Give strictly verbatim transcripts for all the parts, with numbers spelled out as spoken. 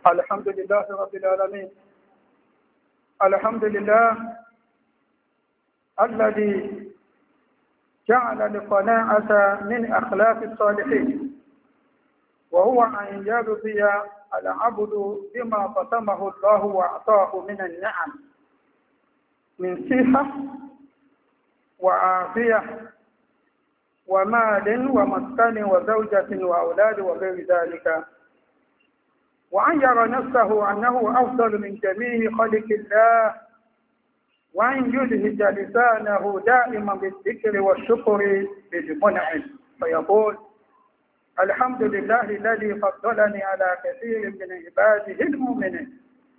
الحمد لله رب العالمين. الحمد لله الذي جعل القناعة من أخلاق الصالحين، وهو أن يرضي العبد بما قسمه الله وأعطاه من النعم من صحة وعافية ومال ومسكن وزوجة وأولاد وغير ذلك، وأن يرى نفسه أنه أفضل من جميع خلق الله، وأن يلهج لسانه دائما بالذكر والشكر بالمنعم، فيقول الحمد لله الذي فضلني على كثير من عباده المؤمنين،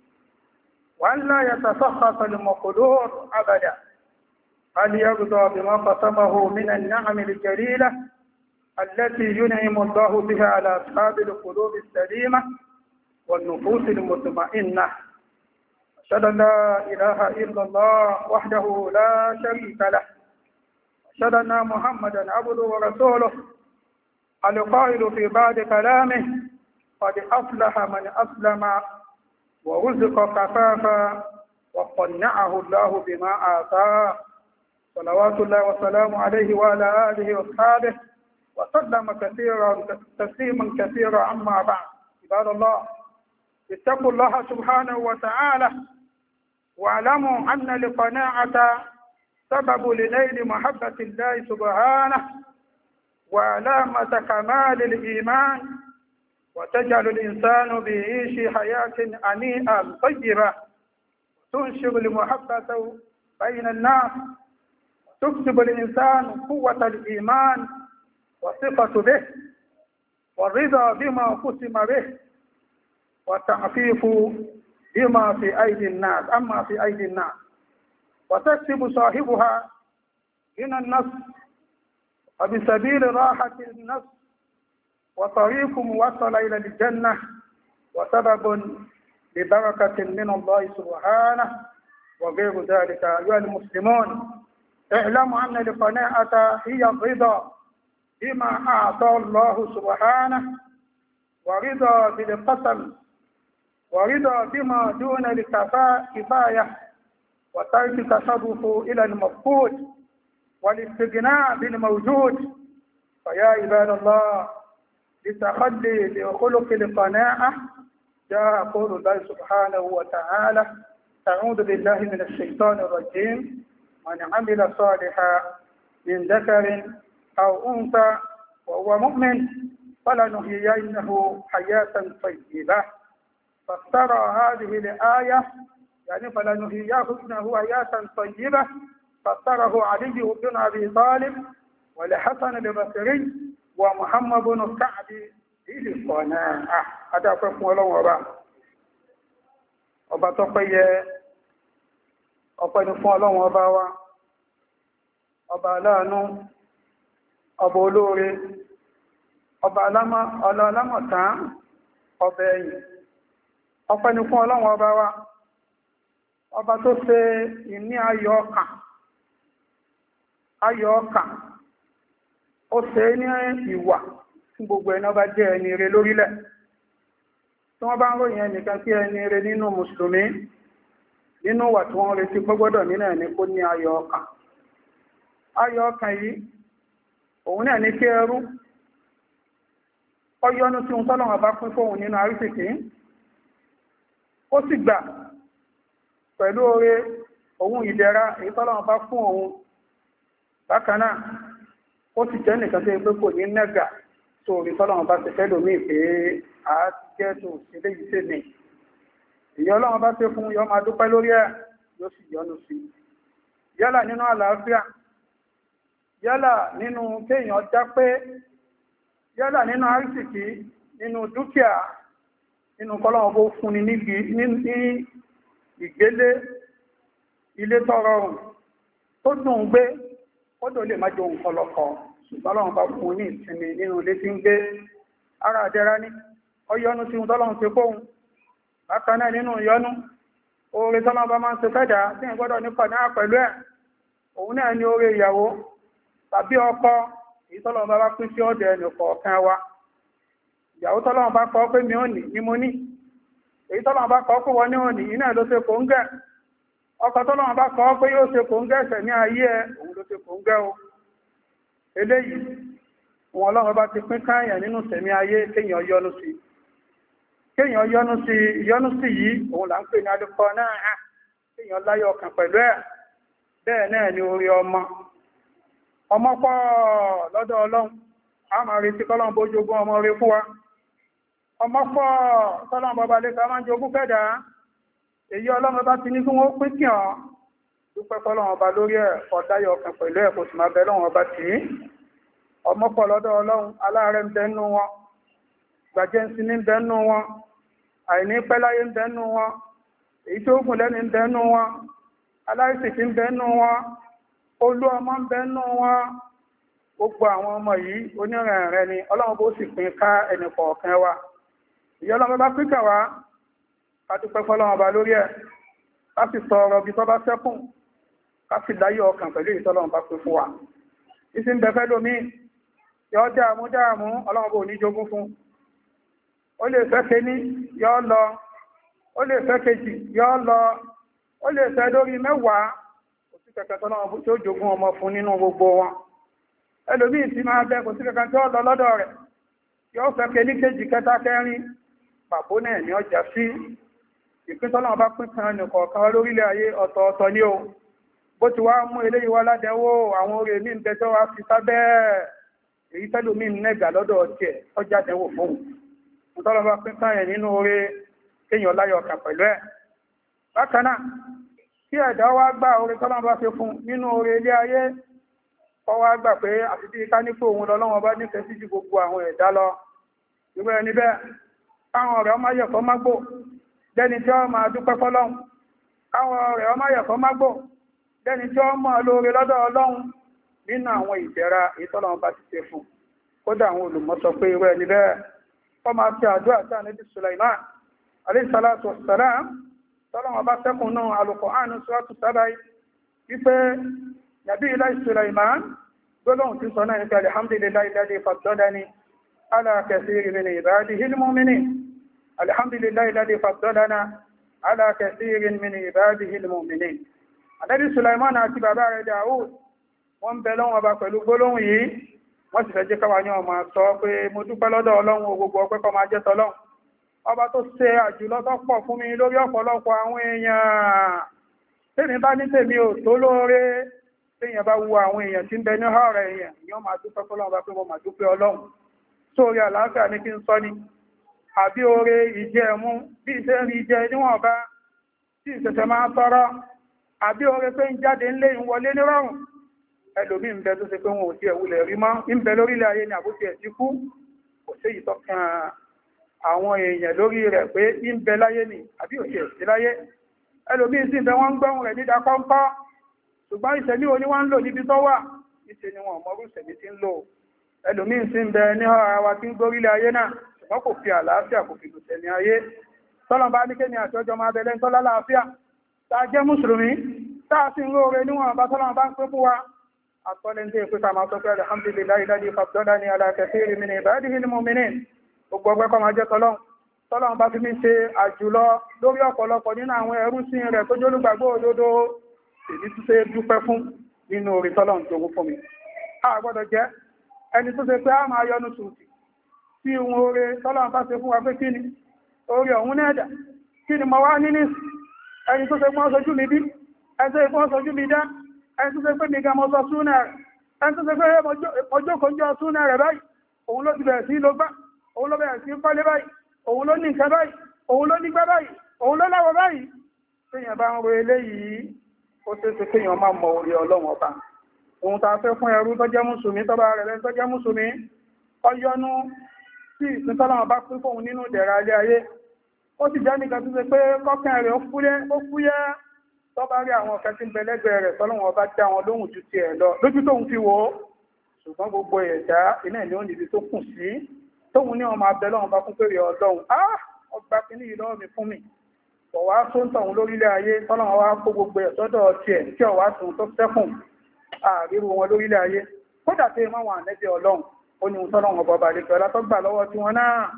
وأن لا يتسخط المقدور أبدا، هل يرضى بما قسمه من النعم الجليلة التي ينعم الله بها على أصحاب القلوب السليمة والنفوس المطمئنة. أشهد أن لا إله إلا الله وحده لا شريك له، أشهد أن محمدا عبده ورسوله القائل في بعد كلامه قد أفلح من أسلم ورزق كفافا وقنعه الله بما آتاه، صلوات الله وسلامه عليه وعلى آله وأصحابه وسلم كثيرا تسليما كثيرا. عما بعد، عباد الله، اتقوا الله سبحانه وتعالى، واعلموا أن القناعة سبب لنيل محبة الله سبحانه وعلامة كمال الإيمان، وتجعل الإنسان بيعيش حياة هنيئة طيبة، تنشر المحبة بين الناس، تكسب الإنسان قوة الإيمان وثقة به والرضا بما قسم به والتعفيف بما في أيدي الناس أما في أيدي الناس، وتكسب صاحبها من النفس وبسبيل راحة النفس وطريق موصل إلى الجنة وسبب لبركة من الله سبحانه وغير ذلك. أيها المسلمون، اعلموا أن القناعة هي الرضا بما أعطى الله سبحانه، ورضا بالقسم، ورضا بما دون الكفاية، وترك التصرف إلى المفقود والاستغناء بالموجود. فيا عباد الله، لتخلي بخلق القناعة جاء قول الله سبحانه وتعالى: أعوذ بالله من الشيطان الرجيم، من عمل صالحا من ذكر أو أنثى وهو مؤمن فلنحيينه حياة طيبة. فسر هذه الآية يعني فلنحيينه حياة طيبة، فسره علي بن أبي طالب والحسن البصري ومحمد بن كعب بالقناعة. هذا فهم الله وبا ọba tó péye ọpẹ́ ni fún Ọlọ́run ọba wa, ọba aláàánú, ọba olóore, ọba alámọ̀tán, ọba ẹ̀yìn. Ọpẹ́ ni fún Ọlọ́run ọba wa, ọba tó ṣe ìní ayọ̀ ọkàn ayọ̀ ọkàn ó ṣe ní ìwà fún gbogbo ẹni ọba jẹ́ ẹni ire lórílẹ̀. Tí wọ́n bá ń ròyìn ẹnìkan sí ẹni ire nínú mùsùlùmí, nínú wà tí wọ́n retí gbọ́gbọ́dọ̀ nínú ẹni kó ní ayọ̀ ọkàn. Ayọ̀ ọkàn yìí òun náà ní kí ẹrú ó yọ́nú tí ohun tọ́lọ́run bá pín fóun nínú àrísìkí, ó sì gbà pẹ̀lú oore òun ìdẹ̀ra èyí tọ́lọ́run bá fún òun. Bákan náà ó sì jẹ́ nìkan tó pé kò ní nẹ́gà tó orí tọ́lọ́run bá ti fẹ́ lómi pé a jẹ́ tó sílé yìí sí ni. Ìyọ́ Ọlọ́run bá ṣe fún yọ máa dúpẹ́ lórí ẹ̀, yóò sì yọ́nú sí. Yálà nínú àlàáfíà, yálà nínú kéèyàn já pé, yálà nínú àrísìkí, nínú dúkìá, nínú kọ́lọ́run bó fún ni ní ìgbélé ilé tó rọrùn tó dùn gbé, ó dò lè má jẹ ohun kọlọkọ, ṣùgbọ́n Ọlọ́run bá fún ní ìsinmi nínú ilé tí ń gbé. Ara àdẹ́ra ní ọyọ́nú tí ń tọ́lọ́run ṣe fóun. Bákan náà nínú ìyọ́nú oore tọ́lọ́run bá máa ń ṣe fẹ́dà tí ń gbọ́dọ̀ nípa náà pẹ̀lú ẹ̀, òun náà ní oore ìyàwó tàbí ọkọ èyí tọ́lọ́run bá bá pín sí ọ̀dọ̀ ẹnì kọ̀ọ̀kan wa. Ìyàwó tọ́lọ́run bá kọ́ pé mi ò ní ní mo ní, èyí tọ́lọ́run bá kọ́ pé wọ́n ní òní iná ló ṣe kò ń gẹ̀ ọkọ̀ tọ́lọ́run bá kọ́ pé yóò ṣe kò ń gẹ̀ ẹ̀sẹ̀ ní ayé ẹ òun ló ṣe kò ń gẹ̀ o eléyìí wọn Ọlọ́run bá ti pín káyàn nínú sẹ̀mí ayé kéèyàn yọ́nú sí kéèyàn yọ́nú sí yọ́nú sí yìí òun là ń pè ní adúkọ náà kéèyàn láyọ̀ ọkàn pẹ̀lú ẹ̀ bẹ́ẹ̀ náà ni orí ọmọ ọmọ pọ̀ lọ́dọ̀ Ọlọ́run a máa retí kọ́lọ́run bó jogún ọmọ rẹ̀ fún wa ọmọ pọ̀ tọ́lọ́run bàbá lè ká máa jogún fẹ́dà èyí Ọlọ́run bá ti ní kí wọ́n pín kí ọ dúpẹ́ kọ́lọ́run ọba lórí ẹ̀ ọ̀dáyọ̀ ọkàn pẹ̀lú ẹ̀ kò sì máa bẹ lọ́run ọba tì í ọmọ pọ̀ lọ́dọ̀ Ọlọ́run aláàárẹ̀ ń bẹ́nu wọn gbàjẹ́nsí ní bẹ́nu wọn àìní pẹ́láyé ń bẹ́nu wọn èyí tó gùn lẹ́ni ń bẹ́nu wọn aláìsìkí ń bẹ́nu wọn olú ọmọ ń bẹ́nu wọn gbogbo àwọn ọmọ yìí onírẹ̀rẹ̀ ni Ọlọ́run bó sì pín ká ẹnì kọ̀ọ̀kan wa ìyá Ọlọ́run bá pín kà wá ká dúpẹ́ fọ́lọ́run ọba lórí ẹ̀ ká sì sọ ọ̀rọ̀ bí tó bá sẹ́kùn ká sì láyọ̀ ọkàn pẹ̀lú ìtọ́lọ́run bá pín fún wa ìsì ń bẹ̀fẹ́ lómi yọ́ dáàmú dáàmú Ọlọ́run bó ní jogún fún ó lè fẹ́ ké ní yọ́ lọ ó lè fẹ́ kejì yọ́ lọ ó lè fẹ́ lórí mẹ́wàá kò sí kẹ̀kẹ́ tọ́lọ́run tí ó jogún ọmọ fún nínú gbogbo wọn ẹlòmíì tí máa bẹ kò sí kẹ̀kẹ́ tí ó lọ lọ́dọ̀ rẹ̀ yọ́ fẹ́ ké ní kejì kẹta kẹrin pàbó náà ní ọjà sí ìpín tọ́lọ́run bá pín kan nìkọ̀ọ̀kan lórílẹ̀ ayé ọ̀tọ̀ọ̀tọ̀ ní o bó ti wá mú eléyìí wá ládẹ́wó àwọn oore ní ìbẹ́jọ́ wá fi sábẹ́ èyí tẹ́lòmíì nẹ́gà lọ́dọ̀ ọ̀tẹ̀ ọjà dẹ́wò fóun tọ́lọ́run bá pín kan yẹn nínú oore kéèyàn láyọ̀ ọkàn pẹ̀lú ẹ̀ bákan náà kí ẹ̀dá wá gbà oore tọ́lọ́run bá fi fún nínú oore ilé ayé kọ́ wá gbà pé àti bí ká nípò òun lọ́lọ́run bá nífẹ̀ẹ́ sí ju gbogbo àwọn ẹ̀dá lọ ìwé ẹni bẹ́ẹ̀ káwọn ọ̀rẹ́ ọmọ yẹ̀kọ́ má gbò lẹ́ni tí ó máa dúpẹ́ fọ́lọ́run káwọn ọ̀rẹ́ ọmọ yẹ̀kọ́ má gbò lẹ́ni tí ó mọ̀ lóore lọ́dọ̀ Ọlọ́run nínú àwọn ìdẹ̀ra ìtọ́lọ́run bá ti ṣe fún kódà àwọn olùmọ̀ sọ pé ìwé ẹni bẹ́ẹ̀ kọ́ máa fi àdúrà sí ànábì Sulaiman alayhi salatu wassalam tọ́lọ́run bá sẹ́kùn náà Al-Qur'an suratu Saba wípé nàbí ilẹ̀ Sulaiman gbọ́lọ́hùn tí sọ náà ní pẹ̀lú alhamdulillahi alladhi faddalani ala kathirin min ibadihi al-mu'minin alhamdulillahi alladhi faddalana ala kathirin min ibadihi al-mu'minin ànábì Sulaiman àti bàbá rẹ̀ Dawud wọ́n bẹ lọ́wọ́ ọba pẹ̀lú gbólóhùn yìí wọ́n sì fẹ́ jẹ́ káwa ní ọmọ sọ pé mo dúpẹ́ lọ́dọ̀ Ọlọ́run gbogbo ọpẹ́ kó máa jẹ́ tọ́lọ́run ọba tó ṣe àjùlọ tó pọ̀ fún mi lórí ọ̀pọ̀lọpọ̀ àwọn èèyàn tèmi bá ní tèmi ò tó lóore téèyàn bá wu àwọn èèyàn tí ń bẹ ní ọ̀rọ̀ èèyàn ìyọ́n máa dúpẹ́ fọ́lọ́run bá pé mo máa dúpẹ́ Ọlọ́run sórí àlàáfíà ní kí n sọ ni àbí oore ìjẹ ẹ̀mú bí iṣẹ́ ń rí jẹ níwọ̀nba tí ìṣẹ̀ṣẹ̀ máa tọrọ àbí oore pé ń jáde ńlé ìwọlé nírọ̀rùn ẹlòmí ń bẹ tó ṣe pé wọn ò tí ẹ̀wulẹ̀ rí mọ́ ń bẹ lórílẹ̀ ayé ni àbútí ẹ̀ ti kú kò sí ìtọ́kàn àwọn èèyàn lórí rẹ̀ pé ń bẹ láyé ni àbí òṣì ẹ̀sí láyé ẹlòmí sì ń bẹ wọ́n ń gbọ́hùn rẹ̀ nídà kọ́ńkọ́ ṣùgbọ́n ìṣẹ̀lẹ̀ oní wọ́n ń lò níbi tó wà ìṣe ni wọn mọ́rú ìṣẹ̀lẹ̀ tí ń lò ẹlòmí sì ń bẹ ní ọ̀rọ̀ wa tí ń gbórílẹ̀ ayé náà ṣùgbọ́n kò fi àlàáfíà kò fi lùsẹ̀mí ayé tọ́lọ̀ bá ní kéni àti ọjọ́ máa bẹ̀lẹ́ tọ́lá láàáfíà tá a jẹ́ mùsùlùmí tá a sì ń róore níwọ̀n bá tọ́lọ̀ bá ń pé fún wa àtọ́lẹ́ndé pé ká máa sọ pé alhamdulillahi alladhi faddalani ala kathirin min ibadihi al-mu'minin gbogbo ọgbẹ́ kọ́ máa jẹ́ tọ́lọ́run tọ́lọ́run bá fi mí ṣe àjùlọ lórí ọ̀pọ̀lọpọ̀ nínú àwọn ẹrú sí rẹ̀ tó jólúgbàgbọ́ òdodo èyí tó ṣe dúpẹ́ fún nínú orí tọ́lọ́run jogún fún mi a gbọ́dọ̀ jẹ́ ẹni tó ṣe pé a máa yọnu sùúrù tí ohun oore tọ́lọ́run bá ṣe fún wa pé kí ni orí ọ̀hún nẹ́ẹ̀dà kí ni mo wá níní ẹni tó ṣe pé wọ́n sojú mi bí ẹni tó ṣe pé wọ́n sojú mi dá ẹni tó ṣe pé mi ga mọ́ sọ súnà rẹ̀ ẹni tó ṣe pé ọjọ́kọ̀ jọ súnà rẹ̀ báyìí òun ló ti bẹ̀rẹ̀ sí ló gbá òun ló bẹ̀rẹ̀ sí kọ́lé báyìí òun ló ní nǹkan báyìí òun ló nígbà báyìí òun ló láwọ̀ báyìí téèyàn bá ń ro eléyìí ó ṣe é ṣe kéèyàn máa mọ orí Ọlọ́run ọba ohun tá a fẹ́ fún ẹrú tó jẹ́ mùsùlùmí tó bá rẹ̀ lẹ́nu tó jẹ́ mùsùlùmí ọyọ́nú tí ìpín tọ́lọ́run bá pín fóun nínú ìdẹ̀ra ilé ayé ó sì jẹ́ nìkan tó ṣe pé kọ́kàn rẹ̀ ó fúyẹ́ tó bá rí àwọn ọ̀kẹ́ tí ń bẹ lẹ́gbẹ̀ẹ́ rẹ̀ tọ́lọ́run ọba dá wọn lóhùn ju ti ẹ̀ lọ lójú tóun fi wò ó ṣùgbọ́n gbogbo ẹ̀dá iná ìní òun níbi tó kù sí tóun ní ọmọ abẹ lọ́run bá fún pèrè Ọlọ́run ah ọgbà kìíní yìí lọ́wọ́ mi fún mi ọ̀wá tó ń tọ̀hún lórílẹ̀ ayé tọ́lọ́run wá kó gbogbo ẹ̀ sọ́dọ̀ tiẹ̀ tí ọ̀wá tòun tó sẹ́kùn àríwú wọn lórílẹ̀ ayé kódà tí mọ́ wọn ànẹ́bí Ọlọ́run ó ní tọ́lọ́run ọba balẹ̀ pẹ̀lá tó gbà lọ́wọ́ tí wọn náà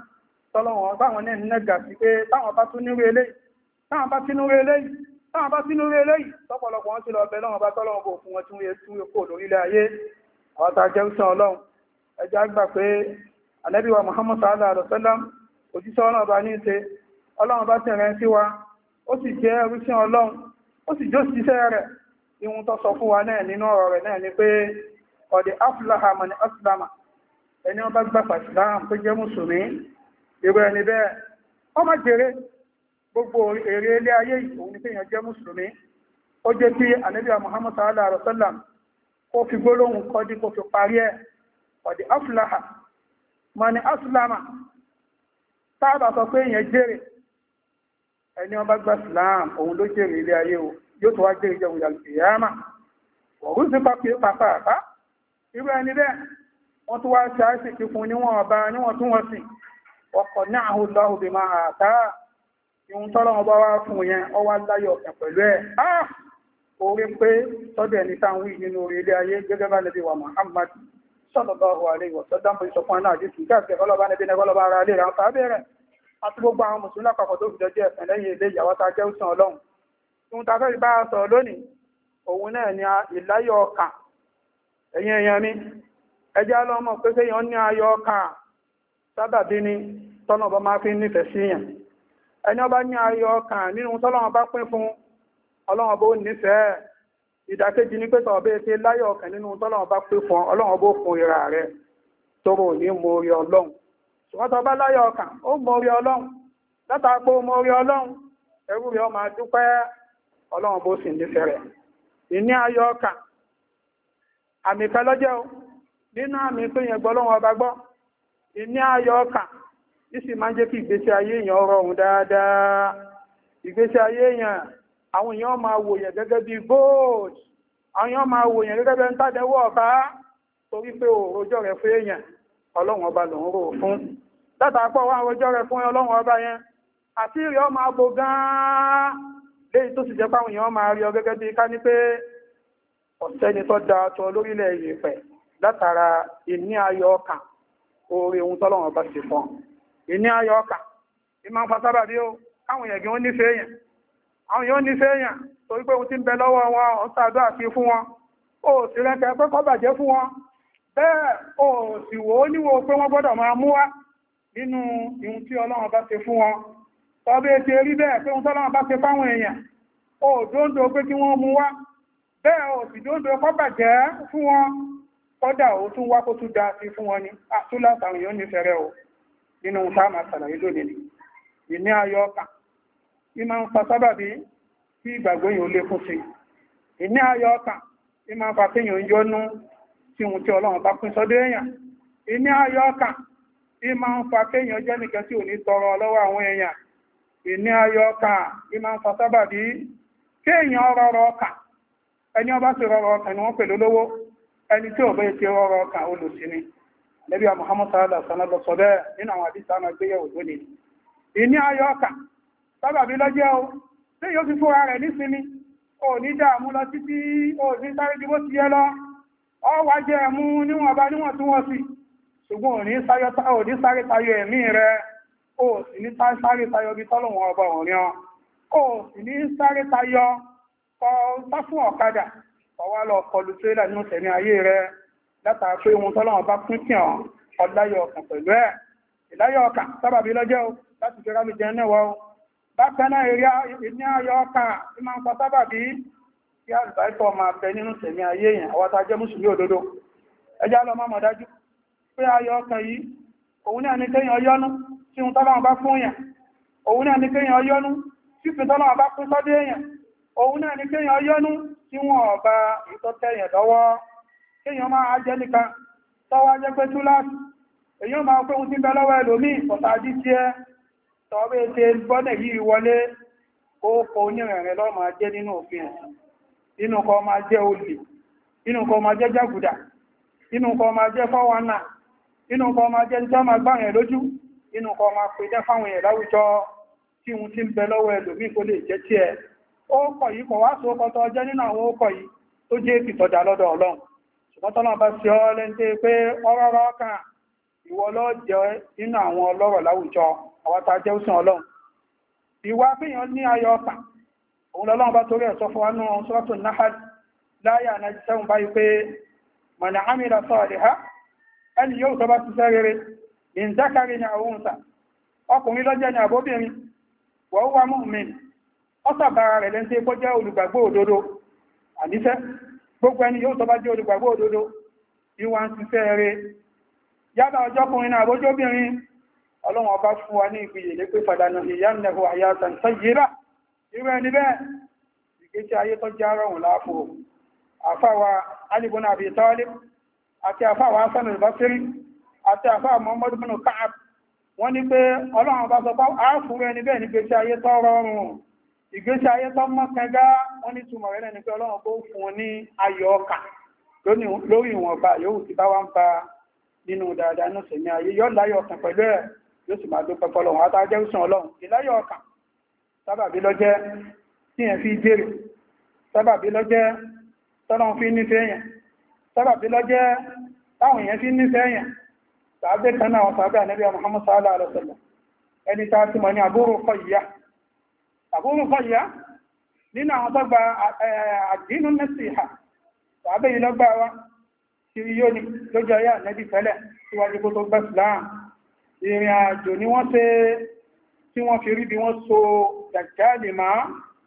tọ́lọ́wọ́n báwọn náà nẹ́gà sí pé táwọn bá tún nírú eléyìí táwọn bá tínú rí eléyìí táwọn bá tínú rí eléyìí tọ́pọ̀lọpọ̀ wọn sí lọ bẹ lọ́wọ́n bá tọ́lọ́wọ́n bò fún wọn tún yẹ tún kò lórílẹ̀ ayé àwọn tá jẹ́ òṣìṣẹ́ ọlọ́run ẹjá gbà pé ànábì wa Muhammad sallallahu alaihi wasallam òjíṣẹ́ ọlọ́run bá ní ṣe ọlọ́run bá sì rẹ̀ sí wa ó sì jẹ́ òṣìṣẹ́ ọlọ́run ó sì jó ṣiṣẹ́ rẹ̀ ihun tó sọ fún wa náà nínú ọ̀rọ̀ rẹ̀ náà ni pé ọ̀dẹ̀ aflaha man aslama ẹni wọn bá gbà Islam tó jẹ́ mùsùlùmí irú ẹni bẹ́ẹ̀ ó má jèrè gbogbo èrè ilé ayé òun ni kéèyàn jẹ́ mùsùlùmí ó jẹ́ kí ànábì Muhammad sallallahu alaihi wasallam kó fi gbólóhùn kọ́dí kó fi parí ẹ̀ ọ̀dẹ̀ aflaha man aslama táàbà sọ pé èèyàn jèrè ẹni wọn bá gbà Islam òun ló jèrè ilé ayé o yóò tó wá jèrè jẹun ìyàmà ọ̀rún sí pápẹ́ pàpàpá irú ẹni bẹ́ẹ̀ wọ́n tó wá ṣe àìsìkí fún níwọ̀n ọba níwọ̀n tún wọ́n sì ọkọ̀ ní àhùn lọ́hùn bí máa àtàrà ìhun tọ́lọ́wọ́ bá wá fún yẹn ọ wá láyọ̀ ọ̀kẹ̀ pẹ̀lú ẹ̀ ah orí pé tọ́dẹ̀ ní táwọn nínú orí ilé ayé gẹ́gẹ́ bá Nábì wa Muhammad sallallahu alaihi wasallam ìsọ̀kan náà àdìsí káàkiri ọlọ́bá nẹbí nẹgbọ́lọ́bá ara lè ràn tàbí rẹ̀ àti gbogbo àwọn mùsùlùmí lápapọ̀ tó fi jọjẹ́ ẹ̀sẹ̀ lẹ́yìn ilé ìyàwó ta jẹ́ òsàn ọlọ́run ohun ta fẹ́ bá sọ lónìí òun náà ni ìláyọ̀ ọkàn ẹ̀yin èèyàn mi ẹjẹ́ lọ́mọ pé kéèyàn ní ayọ̀ ọkàn sábàbí ni tọ́nà bá máa fi nífẹ̀ẹ́ sí yàn ẹni ọba ní ayọ̀ ọkàn nínú tọ́lọ́wọ́n bá pín fún ọlọ́wọ́n bó nífẹ̀ẹ́ ìdàkejì ní pé tọ̀ọ̀bẹ́ ṣe láyọ̀ ọkàn nínú tọ́lọ́wọ́n bá pín fún ọlọ́wọ́n bó fún ìrà rẹ̀ tóró ní mo rí ọlọ́run ṣùgbọ́n tọ́ bá láyọ̀ ọkàn ó mọ orí ọlọ́run látàpọ̀ mọ orí ọlọ́run ẹrú rẹ̀ ó máa dúpẹ́ ọlọ́run bó sì nífẹ̀ẹ́ rẹ̀ ìní ayọ̀ ọkàn àmì kan lọ́jẹ́ o nínú àmì pé yẹn gbọ́ ọlọ́run ọba gbọ́ ìní ayọ̀ ọkàn ìsì máa ń jẹ́ kí ìgbésí ayé èèyàn rọrùn dáadáa ìgbésí ayé èèyàn àwọn èèyàn máa wò yẹn gẹ́gẹ́ bí gold àwọn èèyàn máa wò yẹn gẹ́gẹ́ bí ń tàdẹ́wọ́ ọba torí pé òròjọ́ rẹ̀ fún èèyàn ọlọ́run ọba lòun rò fún látàpọ̀ wá òròjọ́ rẹ̀ fún ọlọ́run ọba yẹn àti ìrẹ́ ọmọ abo gan-an léyìí tó sì jẹ́ páwọn èèyàn máa rí ọ gẹ́gẹ́ bí ká ní pé ọ̀sẹ́ni tó da tó lórílẹ̀ ìyẹ̀pẹ̀ látara ìní ayọ̀ ọkàn oore ohun tọ́lọ́run ọba ṣe fún ìní ayọ̀ ọkàn ìmọ̀ ń fa sábà bí ó káwọn èèyàn kí wọ́n nífẹ̀ẹ́ èèyàn àwọn èèyàn nífẹ̀ẹ́ èèyàn torí pé ohun tí ń bẹ lọ́wọ́ wọn ó ṣàdúrà àti fún wọn ó sì rẹ́kẹ̀ẹ́ pé kó bàjẹ́ fún wọn bẹ́ẹ̀ ó sì wò ó níwò pé wọ́n gbọ́dọ̀ máa mú wá nínú ihun tí ọlọ́run bá ṣe fún wọn tọ́bí ti rí bẹ́ẹ̀ pé ohun tọ́lọ́run bá ṣe fáwọn èèyàn ó dóńdó pé kí wọ́n mú wá bẹ́ẹ̀ ó sì dóńdó kó bàjẹ́ fún wọn kódà ó tún wá kó tún da sí fún wọn ni àtúlátàwọn èèyàn nífẹ̀ẹ́ rẹ̀ o nínú táàmà sàlàyé lónìí ìní ayọ̀ ọkàn ìmọ̀ ń fa sábàbí tí ìgbàgbọ́ yìí ó lékún sí ìní ayọ̀ ọkàn ìmọ̀ ń fa kéèyàn yọnú tí ohun tí ọlọ́run bá pín sọ́dọ̀ èèyàn ìní ayọ̀ ọkàn ìmọ̀ ń fa kéèyàn jẹ́ nìkan tí ò ní tọrọ lọ́wọ́ àwọn èèyàn ìní ayọ̀ ọkàn ìmọ̀ ń fa sábàbí kéèyàn rọrọ ọkàn ẹni ọba sì rọrọ ọkàn ni wọ́n pè lólówó ẹni tí ò bẹ́ẹ̀ ti rọrọ ọkàn olùsí ni Nabi Muhammad sallallahu alaihi wasallam sọ bẹ́ẹ̀ nínú àwọn àdísà náà gbéyẹ̀wò lónìí ìní ayọ̀ ọkàn sábàbí lọ́jẹ́ o tí yóò fi fúnra rẹ̀ nísinmi ò ní dààmú lọ títí ò ní sáré ju bó ti yẹ lọ ọ wá jẹ́ ẹ̀mú níwọ̀n bá níwọ̀n tí wọ́n sì ṣùgbọ́n ò ní sáré tayọ ẹ̀mí rẹ̀ ò sì ní sáré tayọ bí tọ́lọ̀wọ̀n ọba òrin ò sì ní sáré tayọ kọ sá fún ọ̀kadà ọwá lọ kọlu tírélà nínú tẹ̀mí ayé rẹ̀ látàá pé ohun tọ́lọ̀wọ̀n bá pín kí ọ ọláyọ̀ ọkàn pẹ̀lú ẹ̀ ìláyọ̀ ọkàn sábàbí lọ́jẹ́ o láti jẹ́ rámi jẹ́ náà wọ́n bákanáà èrè ìní ayọ̀ ọkàn tí máa ń pa sábàbí kí àlùbáìtọ̀ máa bẹ nínú tẹ̀mí ayé èèyàn àwọn tá jẹ́ mùsùlùmí òdodo ẹjá lọ máa mọ̀ dájú pé ayọ̀ ọkàn yìí òun náà ní kéèyàn yọ́nú tí ohun tọ́lọ́wọ́n bá fún èèyàn òun náà ní kéèyàn yọ́nú tí fi tọ́lọ́wọ́n bá pín sọ́dọ̀ èèyàn òun náà ní kéèyàn yọ́nú tí wọ́n ọba ìtọ́tẹ̀yàn lọ́wọ́ kéèyàn máa jẹ́ nìkan tọ́wọ́ jẹ́ pé túláàsì èyàn máa pé ohun tí ń bẹ lọ́wọ́ ẹlòmí ọ̀tàdí tí ẹ tọ́wọ́ tí gbọ́nẹ̀ yìí wọlé kóókò onírẹ̀rẹ̀ lọ máa jẹ́ nínú òfin ẹ̀sìn nínú kó máa jẹ́ olè nínú kó máa jẹ́ jàgùdà nínú kó máa jẹ́ fọ́wọ́nà nínú kó máa jẹ́ tí wọ́n máa gbáyẹ̀ lójú nínú kó máa pè jẹ́ fáwọn èèyàn láwùjọ tí ohun tí ń bẹ lọ́wọ́ ẹlòmí kó lè jẹ́ tí ẹ ó kọ̀ yìí kọ̀ wá so kọtọ jẹ́ nínú àwọn ókọ̀ yìí tó jẹ́ ìtọ́jà lọ́dọ̀ Ọlọ́run ṣùgbọ́n tọ́lọ́ bá ṣe ọ́ lẹ́ńtẹ́ pé ọrọ̀rọ̀ ọkàn ìwọ ló jẹ́ nínú àwọn ọlọ́rọ̀ láwùjọ àwọn tá jẹ́ òsìn ọlọ́run. Ìwà fíyàn ní ayọ̀ ọkàn òun lọ́lọ́run bá torí ẹ̀ sọ fún wa nínú Suratul Nahl láyà náà sẹ́hùn báyìí pé man amila salihan ẹni yóò tọ́ bá ti sẹ́ rere min dhakarin aw untha ọkùnrin lọ́jẹ́ ni àbóbìnrin wa huwa mu'min ó sàbára rẹ̀ lẹ́ntẹ́ kó jẹ́ olùgbàgbọ́ òdodo. Àníṣẹ́ gbogbo ẹni yóò tọ́ bá jẹ́ olùgbàgbọ́ òdodo ìwà ń ṣiṣẹ́ rere yálà ọjọ́kùnrin náà àbójóbìnrin ọlọ́run ọba fún wa ní ìgbìyèlé pé fàdánù ìyánnahu hayatan tayyibah irú ẹni bẹ́ẹ̀ ìgbésí ayé tó já rọrùn láàfò. Àfáwà Ali ibn Abi Talib àti àfáwà Hasan al-Basri àti àfáwà Muhammad ibn Ka'ab wọ́n ní pé ọlọ́run ọba sọ pé àáfúrú ẹni bẹ́ẹ̀ ní ìgbésí ayé tó rọrùn ìgbésí ayé tó mọ́ kẹgá. Wọ́n ní túmọ̀ rẹ̀ ní pé ọlọ́run kó fún wọn ní ayọ̀ ọkàn lórí ìwọ̀nba yóò ti bá wá ń ba nínú dáadáa ní sẹ̀mí ayé yọ́ láyọ̀ ọkàn pẹ̀lú ẹ̀ yóò sì máa dúpẹ́ fọ́lọ́run àtàjẹ́ òsìn ọlọ́run. Ìláyọ̀ ọkàn sábàbí lọ́jẹ́ tí ẹ̀ fi jèrè, sábàbí lọ́jẹ́ tọ́lọ́run fi nífẹ̀ẹ́ yẹn, sábàbí lọ́jẹ́ táwọn èèyàn fi nífẹ̀ẹ́ yẹn. Sàábé kan náà sàábé Ànábì Muhammad sallallahu alaihi wasallam ẹni tá ti mọ̀ ní Abu Ruqayyah. Abu Ruqayyah nínú àwọn tó gba àdínú nasiha sàábé yìí lọ́gbà wa kiri yóò ní lójú ayé Ànábì tẹ́lẹ̀ síwájú kó tó gbà Islam. Ìrìn àjò ni wọ́n ṣe tí wọ́n fi rí bí wọ́n so Dàjáàlì máa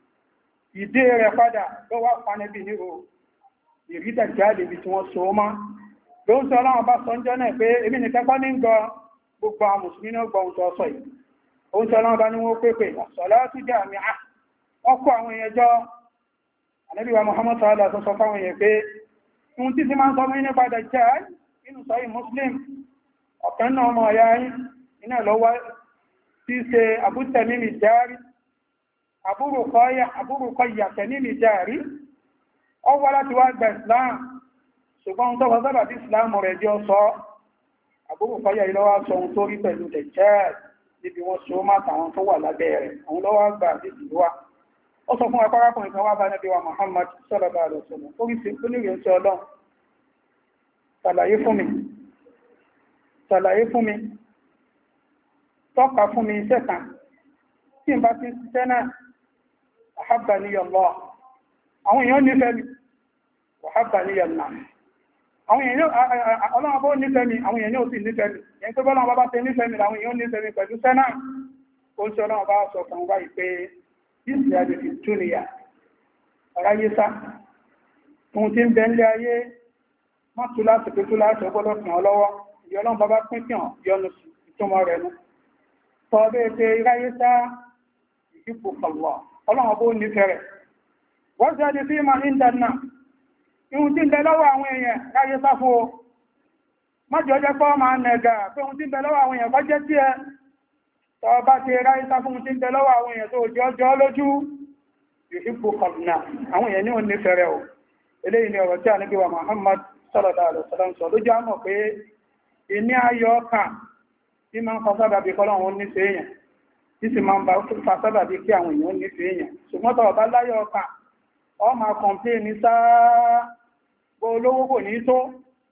ìdé rẹ̀ padà lọ́wọ́ panẹ́bì ní o ìrí Dàjáàlì bí tí wọ́n so máa ló ń sọ ọlọ́run bá sọ ń jẹ́ náà pé èmi nìkan kọ́ ní ń gọ gbogbo àwọn mùsùlùmí náà gbọ́ ohun tó sọ yìí. Ó ń sọ ọlọ́run bá ní wọ́n pépè salatu jami'ah wọ́n kó àwọn èèyàn jọ. Ànábì wa Muhammad sallallahu alaihi wasallam sọ fáwọn èèyàn pé ohun tí sí máa ń sọ mí nípa Dajjal nínú sọ́yí Muslim ọ̀kan náà ọmọ ọ̀yá yìí iná lọ́wọ́ tí ṣe Abu Tamim al-Dari Abu Ruqayyah Tamim al-Dari ó wá láti wá gba Islam ṣùgbọ́n tó wọ́n sábà bí Islam rẹ̀ jẹ́ sọ Abu Ruqayyah ìlọ́wọ́ sọ ohun tó rí pẹ̀lú Dajjal níbi wọ́n so máa tàwọn tó wà lábẹ́ rẹ̀ àwọn lọ́wọ́ gbà àti ìlúwà. Ó sọ fún apárákùnrin kan wá bá Nábì wa Muhammad sallallahu alaihi wasallam ó rí sí onírìn sí ọlọ́run ṣàlàyé fún mi ṣàlàyé fún mi tọ́ka fún mi iṣẹ́ kan tí n bá ti ṣiṣẹ́ náà ahabbani Allah àwọn èèyàn nífẹ̀ẹ́ mi wahabbani an-nas àwọn èèyàn ọlọ́run bó nífẹ̀ẹ́ mi àwọn èèyàn ò sì nífẹ̀ẹ́ mi yẹn tó bọ́lọ́run bá tẹ nífẹ̀ẹ́ mi àwọn èèyàn nífẹ̀ẹ́ mi pẹ̀lú sẹ́nà. Ó ń sọ ọlọ́run bá sọ kan wáyé pé ìsì àjèjì túnìyà aráyé sá ohun tí ń bẹ ńlẹ̀ ayé má tú láti pé tú láti ọgbọ́dọ̀ kàn ọ́ lọ́wọ́ ìyọlọ́run bá bá pín kí hàn yọnu ìtumọ̀ rẹ̀ nú tọ́ bẹ́ẹ̀ pé iráyé sá ìdípò kọ̀lọ̀ ọlọ́run bó nífẹ̀ẹ́ rẹ̀ wọ́n sì àjèjì fí máa ń dáná ihun tí ń bẹ lọ́wọ́ àwọn èèyàn ráyé sá fún o mọ́jọ jẹ́ pọ́ máa nẹ̀gà pé ohun tí ń bẹ lọ́wọ́ àwọn èèyàn kọ́ jẹ́ tí ẹ tọ́ bá ti ráyé sá fún ohun tí ń bẹ lọ́wọ́ àwọn èèyàn tó jẹ́ ọjọ́ lójú ìdípò kọ̀lọ̀ àwọn èèyàn ní òun nífẹ̀ẹ́ rẹ̀ o. Eléyìí ni ọ̀rọ̀ tí Ànábì wa Muhammad sallallahu alaihi wasallam sọ lójú àmọ̀ pé ìní ayọ̀ ọkàn tí máa ń fa sábàbí kọ́lọ́run ní sí èèyàn tí sì máa ń fa sábàbí kí àwọn èèyàn ní sí èèyàn ṣùgbọ́n tọ́ bá láyọ̀ ọkàn ọ máa kọ̀m̀plé ní sáà bó olówó kò ní tó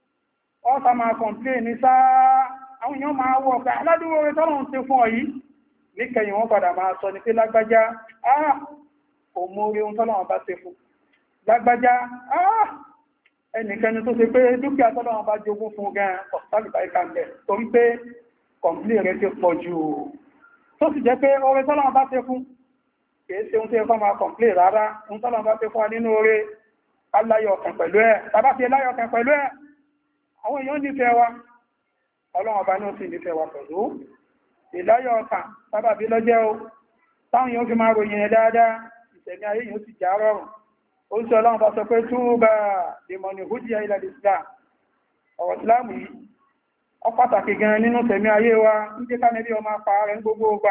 ọ sá máa kọ̀m̀plé ní sáà àwọn èèyàn máa wọ ọ̀gá aládùúgbò rẹ̀ tọ́lọ́run ti fún ọ yìí níkẹyìn wọn padà máa sọ ní pé lágbájá ah kò mú orí ohun tọ́lọ́run bá ṣe fún lágbájá ah ẹnìkẹni tó ṣe pé dúkìá tọ́lọ́run bá jogún fún gan ọ̀sálùbá ìkàndẹ̀ torí pé kọ̀m̀plé rẹ̀ ti pọ̀ jù tó sì jẹ́ pé oore tọ́lọ́run bá ṣe fún kìí ṣe ohun tí ẹkọ́ máa kọ̀m̀plé rárá ohun tọ́lọ́run bá ṣe fún wa nínú oore aláyọ̀ ọkàn pẹ̀lú ẹ̀ tàbá fi láyọ̀ ọkàn pẹ̀lú ẹ̀ àwọn èèyàn nífẹ̀ẹ́ wa ọlọ́run ọba ní ó sì nífẹ̀ẹ́ wa pẹ̀lú ìláyọ̀ ọkàn tàbá bí lọ́jẹ́ o táwọn èèyàn fi máa ròyìn ẹ̀ dáadáa ìṣẹ̀mí ayé yìí ó sì já rọrùn ó ń sọ ọlọ́run bá sọ pé túbà ìmọ̀nì hujja ila islam ọ̀rọ̀ ìsìláàmù yìí ọ pàtàkì gan nínú tẹ̀mí ayé wa ń jẹ́ ká nẹ́bí ọmọ apá rẹ̀ ń gbogbo ọgbà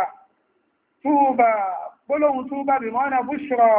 túbà gbólóhùn túbà bìmọ́nà bushra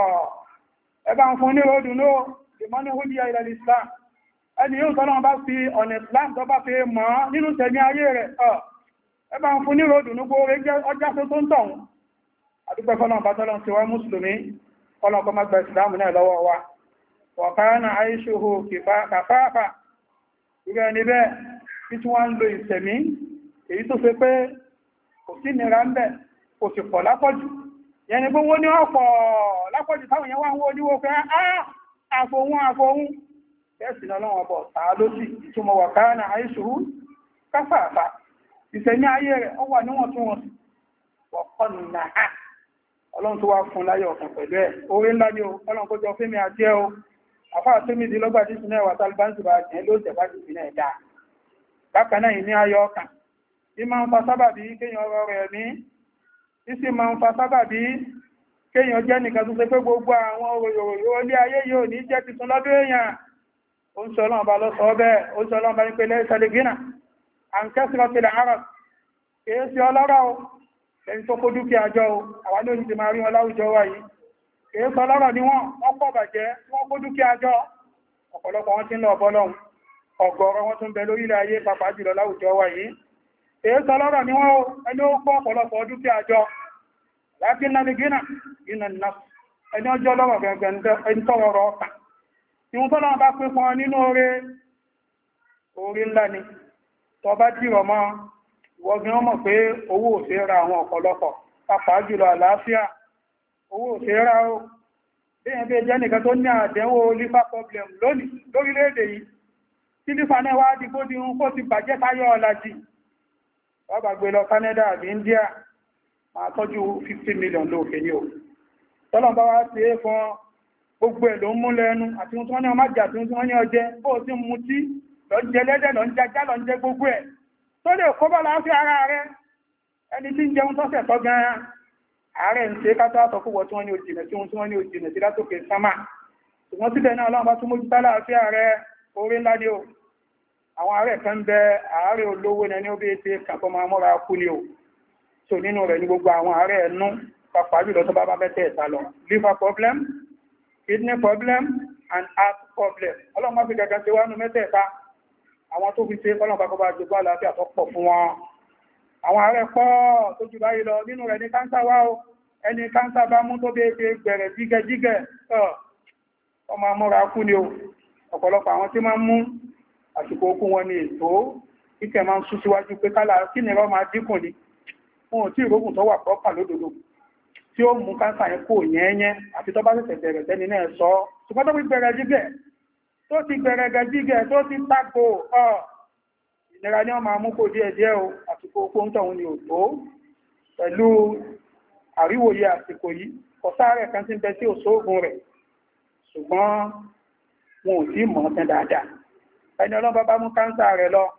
ẹbá ń fún ní ròdù náà ìmọ̀nì hujja ila islam ẹni yóò tọ́lọ́run bá fi ọ̀nà islam tó bá fi mọ́ nínú tẹ̀mí ayé rẹ̀ ẹbá ń fún ní ròdù ní gbogbo ọjà tó tó ń tọ̀hún àdúgbẹ́ fọ́lọ́run bá tọ́lọ́run ti wá mùsùlùmí ọlọ́pọ̀ má gba ìsìlámù náà lọ́wọ́ wa wọ̀kánà àìṣòho kàfáàfà ìrẹ́ ẹni bẹ́ẹ̀ tí tí wọ́n ń lo ìsẹ̀mí èyí tó ṣe pé kò sí nira ń bẹ̀ kò sì pọ̀ lápọ̀jù yẹn ni gbówó ní ọ̀pọ̀ lápọ̀jù táwọn yẹn wá ń wó níwó pé àfohun àfohun bẹ́ẹ̀sì náà lọ́wọ́ bọ̀ tàà ló sì ìtumọ̀ wà káánà àìṣòro káfàfà ìṣẹ̀mí ayé rẹ̀ ó wà níwọ̀ntúnwọ̀nsì wọ̀pọ̀ nìyà ọlọ́run tó wá fún láyọ̀ ọ̀kan pẹ̀lú ẹ̀ orí ńlá ni o ọlọ́run kó jọ fẹ́mi àti ẹ́ o àfáà tó mìdí lọ́gbà tí sinẹ́ wà tálíbáǹsì bá jẹ́ ló jẹ̀ bá ti sinẹ́ ẹ̀dá bákan náà ìní ayọ̀ ọkàn tí máa ń fa sábàbí kéèyàn ọrọ̀ rẹ̀ mí tí sì máa ń fa sábàbí kéèyàn jẹ́ nìkan tó ṣe pé gbogbo àwọn òròyòrò ilé ayé yóò ní jẹ́ tuntun lọ́dún èèyàn ó ń sọ ọlọ́run bá lọ sọ bẹ́ẹ̀ ó ń sọ ọlọ́run bá ní pé lẹ́sẹ̀lẹ̀ gínà à ń kẹ́sìrọ̀ tilẹ̀ arab kìí sí ọlọ́rọ̀ o ẹni tó kó dúkìá jọ o àwọn lóyìn ti máa rí wọn láwùjọ wa yìí kìí sọ ọlọ́rọ̀ ni wọ́n wọ́n pọ̀ bàjẹ́ wọ́n kó dúkìá jọ ọ̀pọ̀lọpọ̀ wọn ti ń lọ bọ́lọ́hun ọ̀gọ̀rọ̀ wọn tún bẹ lórílẹ̀ ayé pàápàá jùlọ láwùjọ wa yìí kìí sọ ọlọ́rọ̀ ni wọ́n ẹni ó kó ọ̀pọ̀lọpọ̀ dúkìá jọ láti náà gínà gínà náà ẹni ọjọ́ lọ́rọ̀ gẹ̀gẹ̀ ẹni tọ́rọ̀ ọkà ìwọ̀n tó lọ́wọ́ bá pín fún ọ nínú oore oore ńlá ni tó bá dìrọ̀ mọ́ ìwọ̀gbìn ọmọ pé owó ò ṣe ra àwọn ọ̀pọ̀lọpọ̀ pàápàá jùlọ àlàáfíà owó ò ṣe ra ó bíyàn bí ẹjẹ́ nìkan tó ní àdẹ́wò liver problem lónìí lórílẹ̀-èdè yìí tí liver náà wá dìbò di ohun kó ti bàjẹ́ táyọ̀ ọ̀làjì wọ́n bá gbé lọ Canada àbí India máa tọ́jú fifty million lóòkè ní o tọ́lọ̀ bá wá sí é fún gbogbo ẹ̀ ló ń mú lẹ́nu àti ohun tí wọ́n ní ọmọ jà tí wọ́n ní ọjẹ́ bó ti mú tí lọ jẹ lẹ́dẹ̀ lọ ń jajá lọ ń jẹ gbogbo ẹ̀ tó lè kó bọ́ láti ara rẹ̀ ẹni tí ń jẹun tọ́sẹ̀ tọ́ gan-an ààrẹ ń ṣe kátó àtọ́kùwọ̀ tí wọ́n ní òjìnà tí wọ́n ní òjìnà sí látòkè sámà ṣùgbọ́n síbẹ̀ náà ọlọ́run bá tún mójú bá láàfíà rẹ̀ orí ńlá ni o àwọn ààrẹ kan ń bẹ ààrẹ olówó ní ó bí ṣe kàkọ́ máa mọ́ra kú ni o so nínú rẹ̀ ní gbogbo àwọn ààrẹ ẹnu pàpà jùlọ tó bá bá bẹ́tẹ̀ ẹ̀ta lọ liver problem kidney problem and heart problem ọlọ́run má fi gẹ̀gẹ̀ ṣe wánú mẹ́tẹ̀ẹ̀ta àwọn tó fi ṣe ọlọ́run bá kọ́ bá jogbo àlàáfíà tó pọ̀ fún wọn àwọn ààrẹ pọ̀ tó jù báyìí lọ nínú rẹ̀ ní káńsà wá o ẹni káńsà bá mú tó bẹ́ẹ̀ ṣe gbẹ̀rẹ̀ jígẹ̀jígẹ̀ ọmọ amúra kú ni o ọ̀pọ̀lọpọ̀ àwọn tí máa ń mú àsìkò okú wọn ni ètò kíkẹ́ máa ń sún síwájú pé kálá kí ni rọ́ máa dínkù ni wọn ò tí ìrógùn tó wà pọ́pà lódodo tí ó mú káńsà yẹn kó yẹ́nyẹ́ àti tó bá ṣẹ̀ṣẹ̀ bẹ̀rẹ̀ tẹ́ni náà sọ ṣùgbọ́n tó fi bẹ̀rẹ̀ jígẹ̀ tó ti bẹ̀rẹ̀ jígẹ̀ tó ti tako ọ̀ ìnira ní ọmọ amúkò díẹ̀ díẹ̀ o àsìkò okó ń tọ̀hún ni ò tó pẹ̀lú àríwòye àsìkò yìí kọ̀sáàrẹ̀ kan ti ń bẹ sí òṣòògùn rẹ̀ ṣùgbọ́n wọn ò tí mọ̀ ọ́tẹ́ dáadáa ẹni ọlọ́bá bá mú káńsà rẹ̀ lọ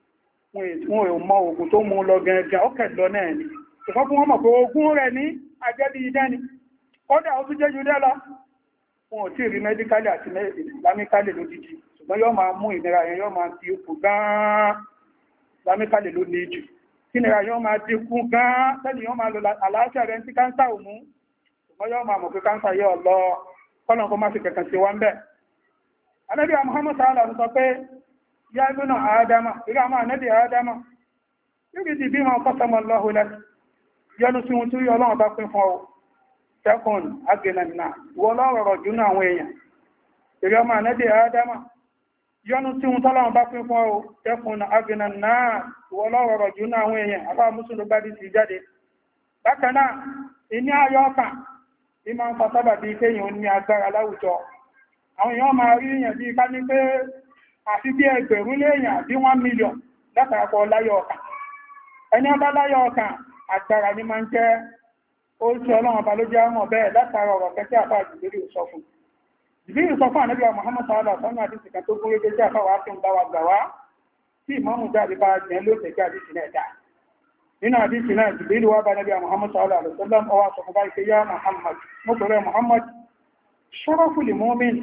wọn ò mọ ògùn tó mú lọ gẹ̀ẹ́gẹ̀ ọkẹ̀ lọ náà ni ṣùgbọ́n fún wọn mọ̀ pé ogún rẹ̀ ní ajẹ́bí idẹ́ ni kódà ó tún jẹ́ jù dẹ́ lọ wọn ò tí rí mẹ́díkálì àti lámíkálì lójijì ṣùgbọ́n yóò máa mú ìnira yẹn yóò máa di okù gan-an lámíkálì ló ní jù kí ìnira yóò máa di kú gan-an tẹ́lì yóò máa lò àlàáfíà rẹ̀ tí káńsà ò mú ṣùgbọ́n yóò máa mọ̀ pé káńsà yóò lọ kọ́nà kó má sì kẹ̀kẹ́ sí wá ń bẹ̀. Ànábì Muhammad sallallahu alaihi wasallam sọ pé yá gbónà àádámà ìrí àwọn ànábì àádámà yóò ti bí wọn kọ́sọmọ lọ́hùn lẹ́ yọnu sí wọn tí ọlọ́run bá pín fún ọ tẹ́kùn agbẹ̀nà wọ́n lọ́rọ̀ jù náà àwọn èèyàn ìrí ọmọ ànábì àádámà yọnu sí wọn tọ́lọ́run bá pín fún ọ tẹ́kùn agbẹ̀nà náà wọ́n lọ́rọ̀ jù náà àwọn èèyàn àbá mùsùlùmí bá dì sí jáde bákan náà ìní ayọ́ ọkàn ní máa ń fa sábà bí kéèyàn ní agbára láwùjọ àwọn èèyàn máa rí èèyàn bí ká ní pé àti bí ẹgbẹ̀rún léèyàn bí wọ́n mílíọ̀n látàkọ láyọ̀ ọkàn ẹni ọba láyọ̀ ọkàn agbára ní máa ń jẹ́ ó tí ọlọ́run ọba ló jẹ́ ọmọ bẹ́ẹ̀ látara ọ̀rọ̀ kẹtẹ́ àfà jìbìrì sọ fún jìbìrì sọ fún ànábì Muhammad sallallahu alaihi wasallam àdìsí kan tó gún régé jẹ́ àfàwà tó ń bá wa gbà wá tí ìmọ̀mù jáde bá jẹ́ ló tẹ̀kẹ́ àdìsí náà dá nínú àdìsí náà jìbìrì wá bá ànábì Muhammad sallallahu alaihi wasallam ọwá sọ fún báyìí pé yá Muhammad mọ́tòrẹ́ Muhammad ṣọ́rọ́fù lè mọ́mìn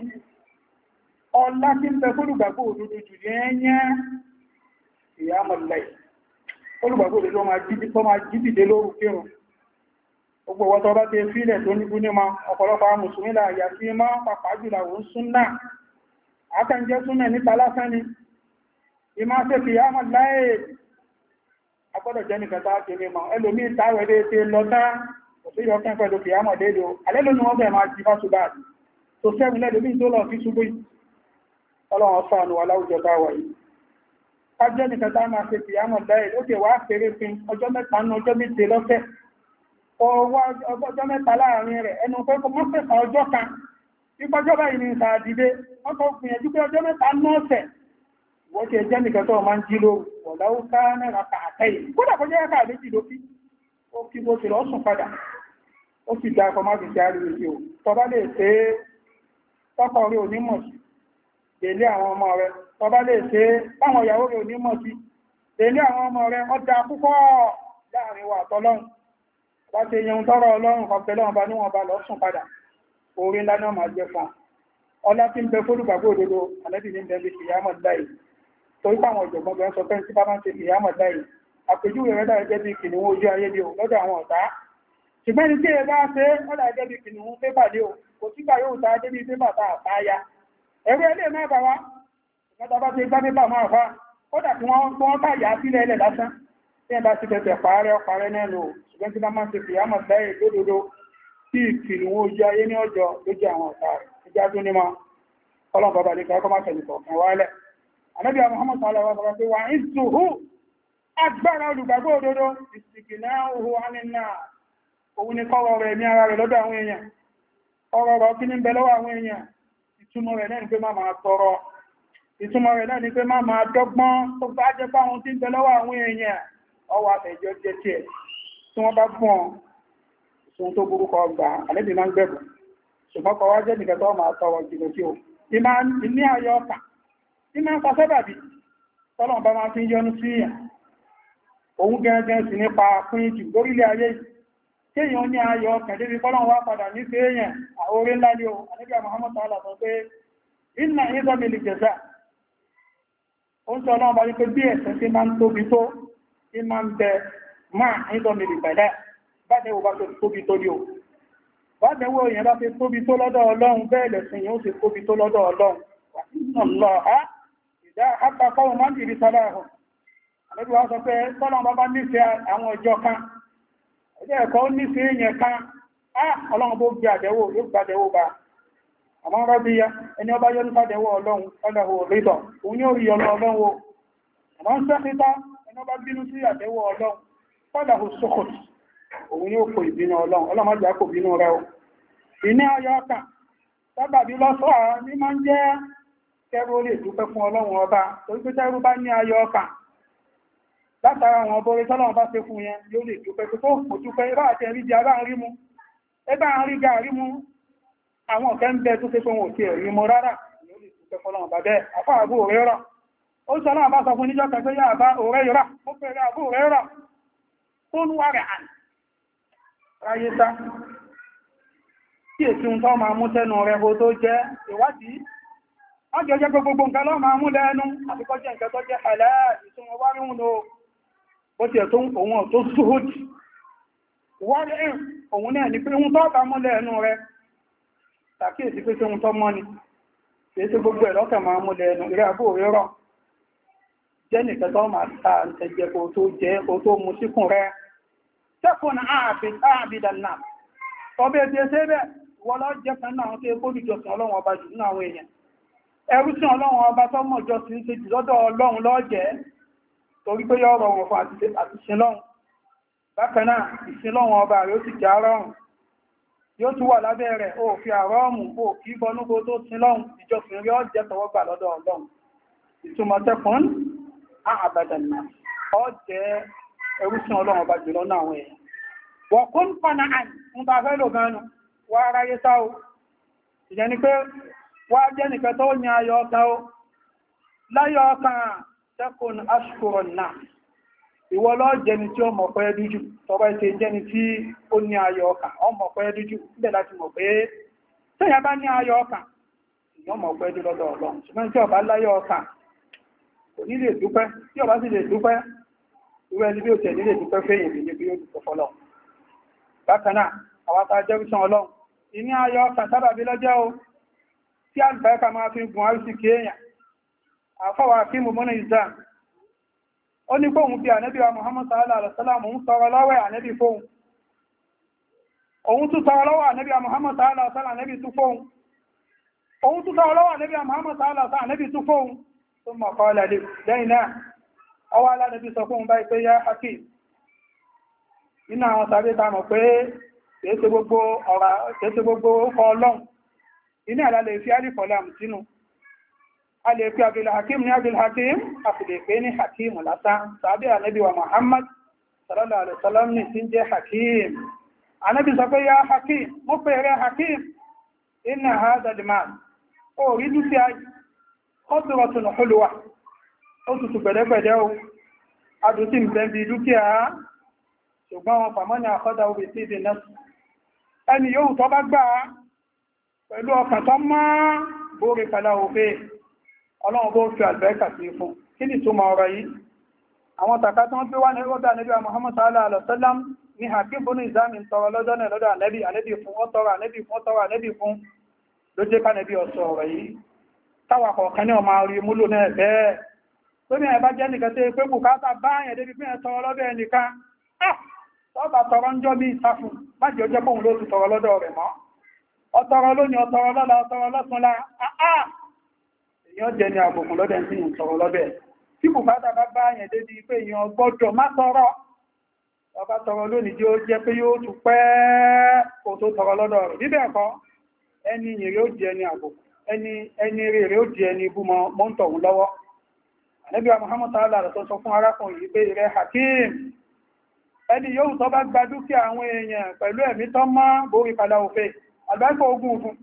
ọlá tí ń bẹ fólùgbàgbò òdodo jù yẹnyẹ́ ìyàmọ̀lẹ̀ olùgbàgbò òdodo tó máa jídìde lóru kírun gbogbo wọ́tọ̀ bá tẹ fílẹ̀ tó níbú ní ma ọ̀pọ̀lọpọ̀ àwọn mùsùlùmí láàyà sí mọ́ pàpàá jùlọ àwọn súnnà àkànjẹ́ súnnà níta lásán ni ìmá ṣe ìyàmọ̀lẹ̀ agbọ́dọ̀ jẹ́ nìkan tá kí ní ma ẹlòmí ìtàwẹ̀dẹ́ ṣe lọ́tá òṣèlú ọkẹ́ pẹ̀lú ìyàmọ̀lẹ̀ lò alẹ́lónú wọ́n bẹ̀ máa jí fásubá tó sẹ́gun lẹ́lòmí tó lọ fi ṣubú ọlọ́run ṣàánú wa láwùjọ táwà yìí kájẹ́ nìkan tá máa ṣe kìyàmọ̀ láì ó ti wá fèrè fi ọjọ́ mẹ́ta ní ọjọ́ méje lọ́fẹ́ ọwọ́ ọjọ́ mẹ́ta láàrin rẹ̀ ẹnu pé kò mọ́ fẹ́fà ọjọ́ kan ìpọjọ́ báyìí ní ìta àdìdé wọ́n kọ́ gbìyànjú pé ọjọ́ mẹ́ta ní ọ̀sẹ̀ wọ́n ti jẹ́ nìkan tó máa ń jí lóru ọ̀láwó ká náà kàtẹ́yìn kódà kọjá ẹ̀ka àlejì ló fi ó kí bó ti lọ sùn padà ó sì dá ọkọ̀ má fi ṣe àríwí sí o tọba lè ṣe tọ́kọ̀ rí onímọ̀ sí délé àwọn ọmọ rẹ̀ tọba lè ṣe báwọn ìyàwó rí onímọ̀ sí délé àwọn ọmọ rẹ̀ ó dá púpọ̀ láàrin wa àtọlọ́run wá ti yẹun tọ́rọ ọlọ́run ọ̀pẹ̀ lọ́wọ́n bá níwọ̀n bá lọ sùn padà orí ńlá náà máa jẹ fún ọlá tí ń bẹ fólùgbàgbọ́ òdodo àlẹ́bì ní bẹ bí kìyàmọ̀ láì torí pàwọn ọ̀jọ̀gbọ́n bẹ ń sọ pé tí bá máa ń ṣe kìyàmọ̀ láì àpèjúwe rẹ̀ dára jẹ́ bí kìnnìún ojú ayé bí o lọ́dọ̀ àwọn ọ̀tá ṣùgbọ́n ní tí ẹ bá ṣe ọ́dà jẹ́ bí kìnnìún pépà lé o kò sígbà yóò ta dé bí pépà tá àtàyà ẹ̀rọ ilé máa bà wá ìgbàta bá ti gbá pépà máa fà kódà tí wọ́n tó wọ́n bá yà á sílẹ̀ ilẹ̀ lásán tí ẹ bá ti tẹ̀tẹ̀ pààrẹ ọparẹ náà lò ṣùgbọ́n tí bá máa ń ṣe kìyàmọ̀ láì lódodo tí kìnnìún ojú ayé ní ọjọ́ lójú àwọn ọ̀tá rẹ̀ ìjà tó ní mọ́ ọlọ́run bàbá lè kọ́ máa tẹ̀lé kọ̀ọ̀kan wálẹ̀ ànábì Muhammad sallallahu alaihi wasallam wà ń zuhu agbára olùgbàgbọ́ òdodo ìsìnkìná òhù anìyà òun ni kọ́rọ̀ rẹ̀ ní ara rẹ̀ lọ́dọ̀ àwọn èèyàn ọ̀rọ̀ rọ̀ kí ní bẹ lọ́wọ́ àwọn èèyàn ìtumọ̀ rẹ̀ náà ni pé má máa tọrọ ìtumọ̀ rẹ̀ náà ni pé má máa dọ́gbọ́n tó bá jẹ́ fáwọn tí ń bẹ lọ́wọ́ àwọn èèyàn ọwọ́ àtẹ̀jọ jẹ́ tiẹ̀ tí wọ́n bá fún ọ ìṣun tó burúkọ gbà àlébì máa ń gbẹ̀bù ṣùgbọ́n kọ wá jẹ́ nìkan tó máa tọrọ jìnà tí ó ní ayọ̀ ọkà tí máa ń fa sábàbí tọ́lọ̀ bá máa fi yọnu sí yàn òun gẹ́gẹ́ sí nípa pín jù lórílẹ̀ ayé kéèyàn ní ayọ̀ ọkàn débi kọ́lọ̀ wá padà ní sí èèyàn orí ńlá ní o àníbíà Muhammad sallallahu alaihi wasallam pé inna ìzọ́mìlì jẹ̀zà ó ń sọ ọlọ́run bá ní pé bí ẹ̀sẹ̀ sí máa ń tóbi tó tí máa ń bẹ máa ìzọ́mìlì bẹ̀lẹ̀ bá dẹ̀wò bá tó tóbi tó ní o bá dẹ̀wò èèyàn bá fi tóbi tó lọ́dọ̀ ọlọ́run bẹ́ẹ̀ lẹ̀sìn yóò sì tóbi tó lọ́dọ̀ ọlọ́run wà nínú lọ ìdá àpapọ̀ máa ń dìrí sọ́lá ẹ̀hùn àlébí wá sọ pé tọ́lọ́run bá bá nífẹ̀ẹ́ àwọn ọjọ́ kan ẹjẹ́ ẹ̀kọ́ nífẹ̀ẹ́ èèyàn kan á ọlọ́run bó gbé àdẹ́wò yóò gbé àdẹ́wò bá àmọ́ rọ́bí ya ẹni ọba yọ́ nípa àdẹ́wò ọlọ́run ọlọ́run rídọ̀ òun yóò rí ọlọ́ ọlọ́run o àmọ́ ń sẹ́kítá ẹni ọba bínú sí àdẹ́wò ọlọ́run ọlọ́run sókòt òun yóò kó ìbínú ọlọ́run ọlọ́run jà kó bínú rẹ o ìní ayọ̀ ọkàn sábàbí lọ́sọ̀ọ́ ní máa ń jẹ́ kẹrù lè dúpẹ́ fún ọlọ́run ọba torí pé tẹ́rù bá ní ayọ̀ ọkàn látara àwọn ọbọ̀rẹ́ tọ́lọ́run bá ṣe fún yẹn yóò lè dúpẹ́ tó kò dúpẹ́ ibá àti ẹ̀rí jẹ́ abá ń rí mú ẹbá ń rí gàrí mú àwọn ọ̀kẹ́ ń bẹ tó ṣe fún òkè ẹ̀rí mú rárá yóò lè dúpẹ́ fọ́lọ́run bá bẹ́ẹ̀ afá àbú òrẹ́ rọ̀ ó sọ náà bá sọ fún níjọ́ kẹfẹ́ yá àbá òrẹ́ yọrá ó fẹ́rẹ́ àbú òrẹ́ rọ̀ tó ń wá rẹ̀ àn ráyé sá tí èsì ń tọ́ máa mú tẹ́nu rẹ̀ bó tó jẹ́ ìwádìí wọ́n jẹ́ jẹ́ gbogbo nǹkan lọ́ máa mú lẹ́nu àbíkọ́ jẹ́ nǹkan tó jẹ́ ẹ̀lẹ́ ìtumọ̀ wá rí wọn ó ti ẹ̀tọ́ òun tó súhùdì wọ́n rí òun náà ní pé ohun tó bá mú lẹ́nu rẹ̀ tàkíyèsí pé tí ohun tó mọ́ ni kìí sí gbogbo ẹ̀lọ́kẹ̀ máa mú lẹ́nu rẹ̀ àbú rírọ̀ jẹ́ nìkan tó máa ta ẹ̀jẹ̀ kò tó jẹ́ kò tó mú síkùn rẹ̀ tẹ́kùn àbìdànà ọbẹ̀ tí ẹ ṣe bẹ́ẹ̀ wọ́n lọ jẹ́ kan náà tí ó jọsìn ọlọ́run ọba jù nínú àwọn èèyàn ẹrú sí ọlọ́run ọba tó mọ̀ jọsìn ṣe jù lọ́dọ̀ ọlọ́run lọ́jẹ́ torí pé yọ́ rọrùn fún àti sin lọ́run bákan náà ìsin lọ́run ọba rẹ̀ ó sì já rọrùn yóò tún wà lábẹ́ rẹ̀ ó fi àrọ́ọ̀mù ó kí bọnúgbó tó sin lọ́run ìjọsìn rí ọ jẹ́ tọwọ́gbà lọ́dọ̀ ọlọ́run ìtumọ̀ tẹ́kùn àbàdàn náà ọ jẹ́ ẹrú sí ọlọ́run ọba jù lọ́nà àwọn èèyàn wọ́n kún pàna àn ń bá fẹ́ lò gánú wà aráyé sáó ìjẹ́ ni pé wà jẹ́ nìkẹ́ tó ní ayọ̀ ọkà ó láyọ̀ ọkà tẹ́kùn ashkùrọ̀ náà ìwọ lọ jẹni tí ó mọ̀ pẹ́ dújú tọba ìṣe jẹni tí ó ní ayọ̀ ọkà ọ mọ̀ pẹ́ dújú níbẹ̀ láti mọ̀ pé tẹ́yà bá ní ayọ̀ ọkà ìyọ́ mọ̀ pẹ́ dú lọ́dọ̀ ọlọ́run ṣùgbọ́n tí ọba láyọ̀ ọkà kò ní lè dúpẹ́ tí ọba sì lè dúpẹ́ ìwé ẹni bí ó tẹ̀ nílé dúpẹ́ fẹ́yìn bí ní bí ó dúpẹ́ fọ́lọ́ bákanáà àwọn ta jẹ́ ìṣàn ọlọ́run ìní ayọ̀ ọkà sábàbí lọ́jẹ́ o tí àlùbáríkà máa fi gùn àrísì kí èèyàn àfọwà fí mú mọ́nà ìzá ó ní fóhun bí ànẹ́bí wa Muhammad sallallahu alaihi wasallam ń sọ̀rọ̀ lọ́wọ́ ànẹ́bí fóhun òun tún sọ̀rọ̀ lọ́wọ́ ànẹ́bí wa Muhammad sallallahu alaihi wasallam ànẹ́bí tún fóhun òun tún sọ̀rọ̀ lọ́wọ́ ànẹ́bí wa Muhammad sallallahu alaihi wasallam ànẹ́bí tún fóhun tó mọ̀ kọ́ lẹ́lẹ́ lẹ́yìn náà ọwọ́ alánàbí sọ fún báyìí pé yá hakim nínú àwọn tàbí tamọ̀ pé kèése gbogbo ọ̀rà kèése gbogbo ọkọ̀ ọlọ́run iná àlálẹ̀ fi alifọ̀lám sínú a lè fi Abdul Hakim ní Abdul Hakim a sì lè pé ní Hakim lásán tàbí ànábì wa Muhammad sallallahu alaihi wasallam ní tí ń jẹ́ Hakim ànábì sọ pé yá Hakim mú pé rẹ Hakim inna hadha al-mal ó rí dúkìá qadratun hulwa ó tutù gbẹ̀dẹ̀gbẹ̀dẹ̀ o adùtí ń bẹ́ bí dúkìá ṣùgbọ́n wọn fàmọ́ ní àkọ́dá obì sí ìdè náà ẹni yóò tọ́ bá gbà pẹ̀lú ọkàn tó mọ́ bóre pẹ̀lá òfin ọlọ́run bó fi àlùbáríkà sí fún kí ni túmọ̀ ọ̀rọ̀ yìí àwọn tàkà tó ń pé wá ní ọdọ̀ ànẹ́bí Muhammad sallallahu alaihi wasallam ní Hakim bónú ìzámi tọrọ lọ́jọ́ náà lọ́dọ̀ ànẹ́bí ànẹ́bí fún ó tọrọ ànẹ́bí fún ó tọrọ ànẹ́bí fún ló jẹ́ kánẹ́bí ọ̀sọ̀ ọ̀rọ̀ yìí táwàkọ̀ kan ní ọmọ orí múlò náà bẹ́ẹ̀ tó ní ẹ̀bá jẹ́ nìkan tí pé bùkátà báyẹ̀ débi fún ẹ̀tọrọ lọ́dọ̀ ẹnìkan tọ́bà tọrọ ń jọ bí ìsáfún májì ó jẹ́ pòun ló ti tọrọ lọ́dọ̀ rẹ̀ mọ́ ọtọrọ lónìí ọtọrọ lọ́la ọtọrọ lọ́túnla àá èyàn jẹ́ ní àbùkù lọ́dẹ̀ tí yìí tọrọ lọ́dẹ̀ tí bùkátà bá báyẹ̀ débi pé èyàn gbọ́dọ̀ má tọrọ ọba tọrọ lónìí tí ó jẹ́ pé yóò tún pẹ́ kò tó tọrọ lọ́dọ̀ rẹ̀ bíbẹ̀ ẹ̀kọ́ ẹni yìí ó jẹ́ ní àbùkù ẹni rẹ̀ ó jẹ́ ní ibú mọ́ ń tọ̀hún lọ́wọ́ Ànábì Muhammad sallallahu alaihi wasallam sọ fún arákùnrin yìí pé rẹ̀ Hakim ẹni yóò tọ́ bá gba dúkìá àwọn èèyàn pẹ̀lú ẹ̀mí tọ́ mọ́ borí padà òfin àgbákò ogun fún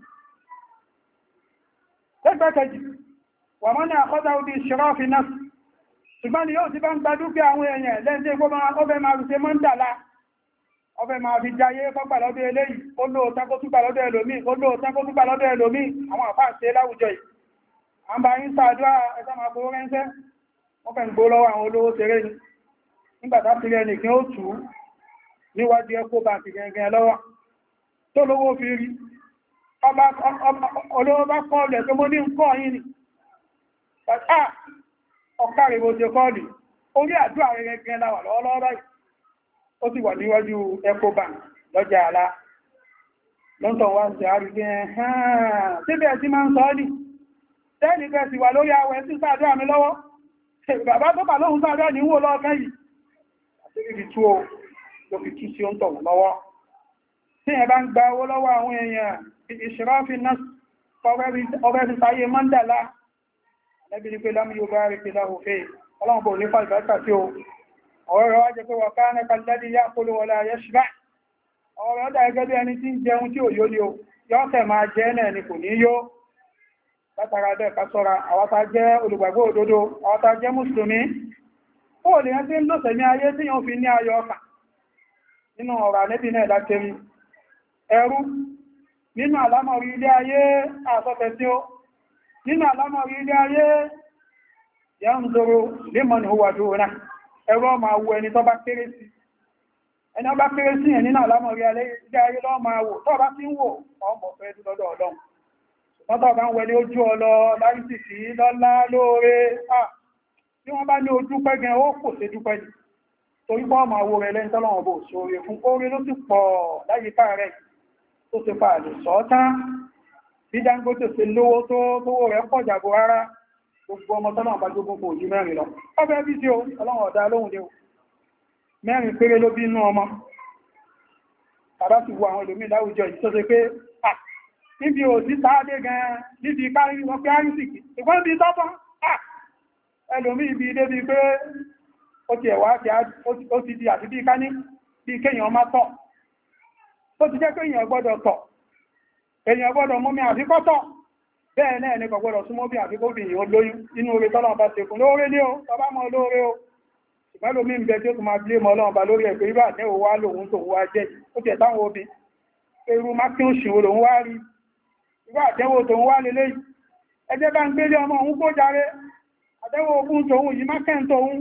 lẹ́gbẹ̀kẹjì wà mọ́ ní àkọ́dá orí ìṣẹ́rọ́fì náà ṣùgbọ́n ni yóò ti bá ń gba dúkìá àwọn èèyàn lẹ́ńtẹ́ gbọ́ ọbẹ̀ máa rùsẹ mọ́ndàlá ọbẹ̀ máa fi jayé fọ́gbà lọ́dọ̀ eléyìí ó lóò tákótúgbà lọ́dọ̀ ẹlòmí ó lóò tákótúgbà lọ́dọ̀ ẹlòmí àwọn àfáà ṣe láwùjọ yìí a ń bá yín ṣàdúrà ẹ̀sá máa fowó rẹ́ńsẹ́ wọ́n fẹ́ ń gbó lọ́wọ́ àwọn olówó ṣeré ni nígbàtá sí rẹ̀ nìkan ó tù ú níwájú ẹkọ́ bá ti gẹ̀gẹ̀ lọ́wọ́ tó lówó fi rí olówó bá kọ́ọ̀lẹ̀ tó mọ́ ní nǹkan yìí ni pàtà ọ̀kàrẹ̀ bó ṣe kọ́ọ̀lì orí àdúrà rẹ̀ gẹ̀gẹ̀ láwà lọ́wọ́lọ́wọ́ báyìí ó sì wà níwájú ẹkọ́ bá lọ́jà àlá lọ́ntọ̀ wá sí àrígbé ẹ̀hán síbẹ̀ tí máa ń sọ ní tẹ́ẹ̀nì kẹ́ sì wà lórí àwẹ̀ sí sáàdúrà mi lọ́wọ́ bàbá tó bà lóhun sáàdúrà ní wò lọ́ọ̀kẹ́ yìí àti tú o ló fi tú sí oúntọ̀ lọ́wọ́ tí ẹ bá ń gba owó lọ́wọ́ àwọn èèyàn ìṣẹ́ráfí náà ọgbẹ́ fi sáyé mọ́ndàlá lẹ́bí ní pé lámú yóò bá rí pé láhùfẹ́ ọlọ́run bò ní fàìfàìfà tí ó ọ̀rọ̀ rẹ̀ wájẹ́ pé wọ̀ká nẹ́ka lẹ́dí yá kóló wọlé ayé ṣùgbá ọ̀rọ̀ ọ̀dá ẹgẹ́ bí ẹni tí ń jẹun tí ò yó ni ó yọ́ọ̀tẹ̀ máa jẹ́ náà ni kò ní yó látara bẹ́ẹ̀ ká ṣọ́ra àwọn tá jẹ́ olùgbàgbọ́ òdodo àwọn tá jẹ́ mùsùlùmí ó lè yẹn tí ń lọ́sẹ̀ ní ayé tí yóò fi ní ayọ̀ ọkà nínú ọ̀rọ̀ ànẹ́bì náà lákẹrí ẹrú nínú àlámọ̀rí ilé ayé àsọ́fẹ́ tí ó nínú àlámọ̀rí ilé ayé yà ń zoro lémọ̀nì ó wà dúró náà ẹrú ọmọ awọ ẹni tó bá kéré sí ẹni ọba kéré sí ẹ̀ nínú àlámọ̀rí ilé ayé lọ́ máa wò tó bá sí ń wò ọmọ fẹ́ lọ́dọ̀ ọlọ́run ṣùgbọ́n tó bá ń wẹni ojú ọlọ láìsìsì lọ́lá lóore tí wọ́n bá ní ojú pẹ́gẹn ó kò sí dúpẹ́ ní torí pọ́ ọmọ àwọ̀ rẹ̀ lẹ́yìn tọ́lọ́wọ̀n bó ṣoore fún oore ló sì pọ̀ láyíká rẹ̀ tó ti pa àlè sọ́ọ́tán bí Dangote ṣe lówó tó tówó rẹ̀ pọ̀ jàgbó rárá gbogbo ọmọ tọ́lọ́wọ̀n bá jógún kò jí mẹ́rin lọ ọbẹ̀ bí sí o ọlọ́wọ̀n ọ̀dá lóhun dé o mẹ́rin péré ló bí inú ọmọ tàbá ti wo àwọn ìlòmí láwùjọ yìí tó ṣe pé à níbi òsì sáádé gan níbi kárí wọn pé árísìkì ìgbọ́n bí tọ́pọ̀ à ẹlòmí ibi ilé bí pé ó ti ẹ̀wà ó ti di àti bí ká ní bí kéèyàn má tọ̀ tó ti jẹ́ pé èèyàn gbọ́dọ̀ tọ̀ èèyàn gbọ́dọ̀ mú mi àfikọ́tọ̀ bẹ́ẹ̀ náà ní kò gbọ́dọ̀ súnmọ́ bí àfikóbì èèyàn lóyún inú oore tọ́lọ́run bá ṣe fún lóore ní o tọba mọ́ lóore o ṣùgbọ́n lómi ń bẹ tí ó tún máa blé mọ́ Ọlọ́run bá lórí ẹ̀pẹ́ ibà ní òwá lòun tó wá jẹ́ ó ti ẹ̀táwọn obì eru mákí ó ṣìwò lòun wá rí ibà àtẹ́wò tó ń wá lélé ẹjẹ́ bá ń gbélé ọmọ òun gbójáre àtẹ́wò ogun tòun yìí mákẹ́ tóun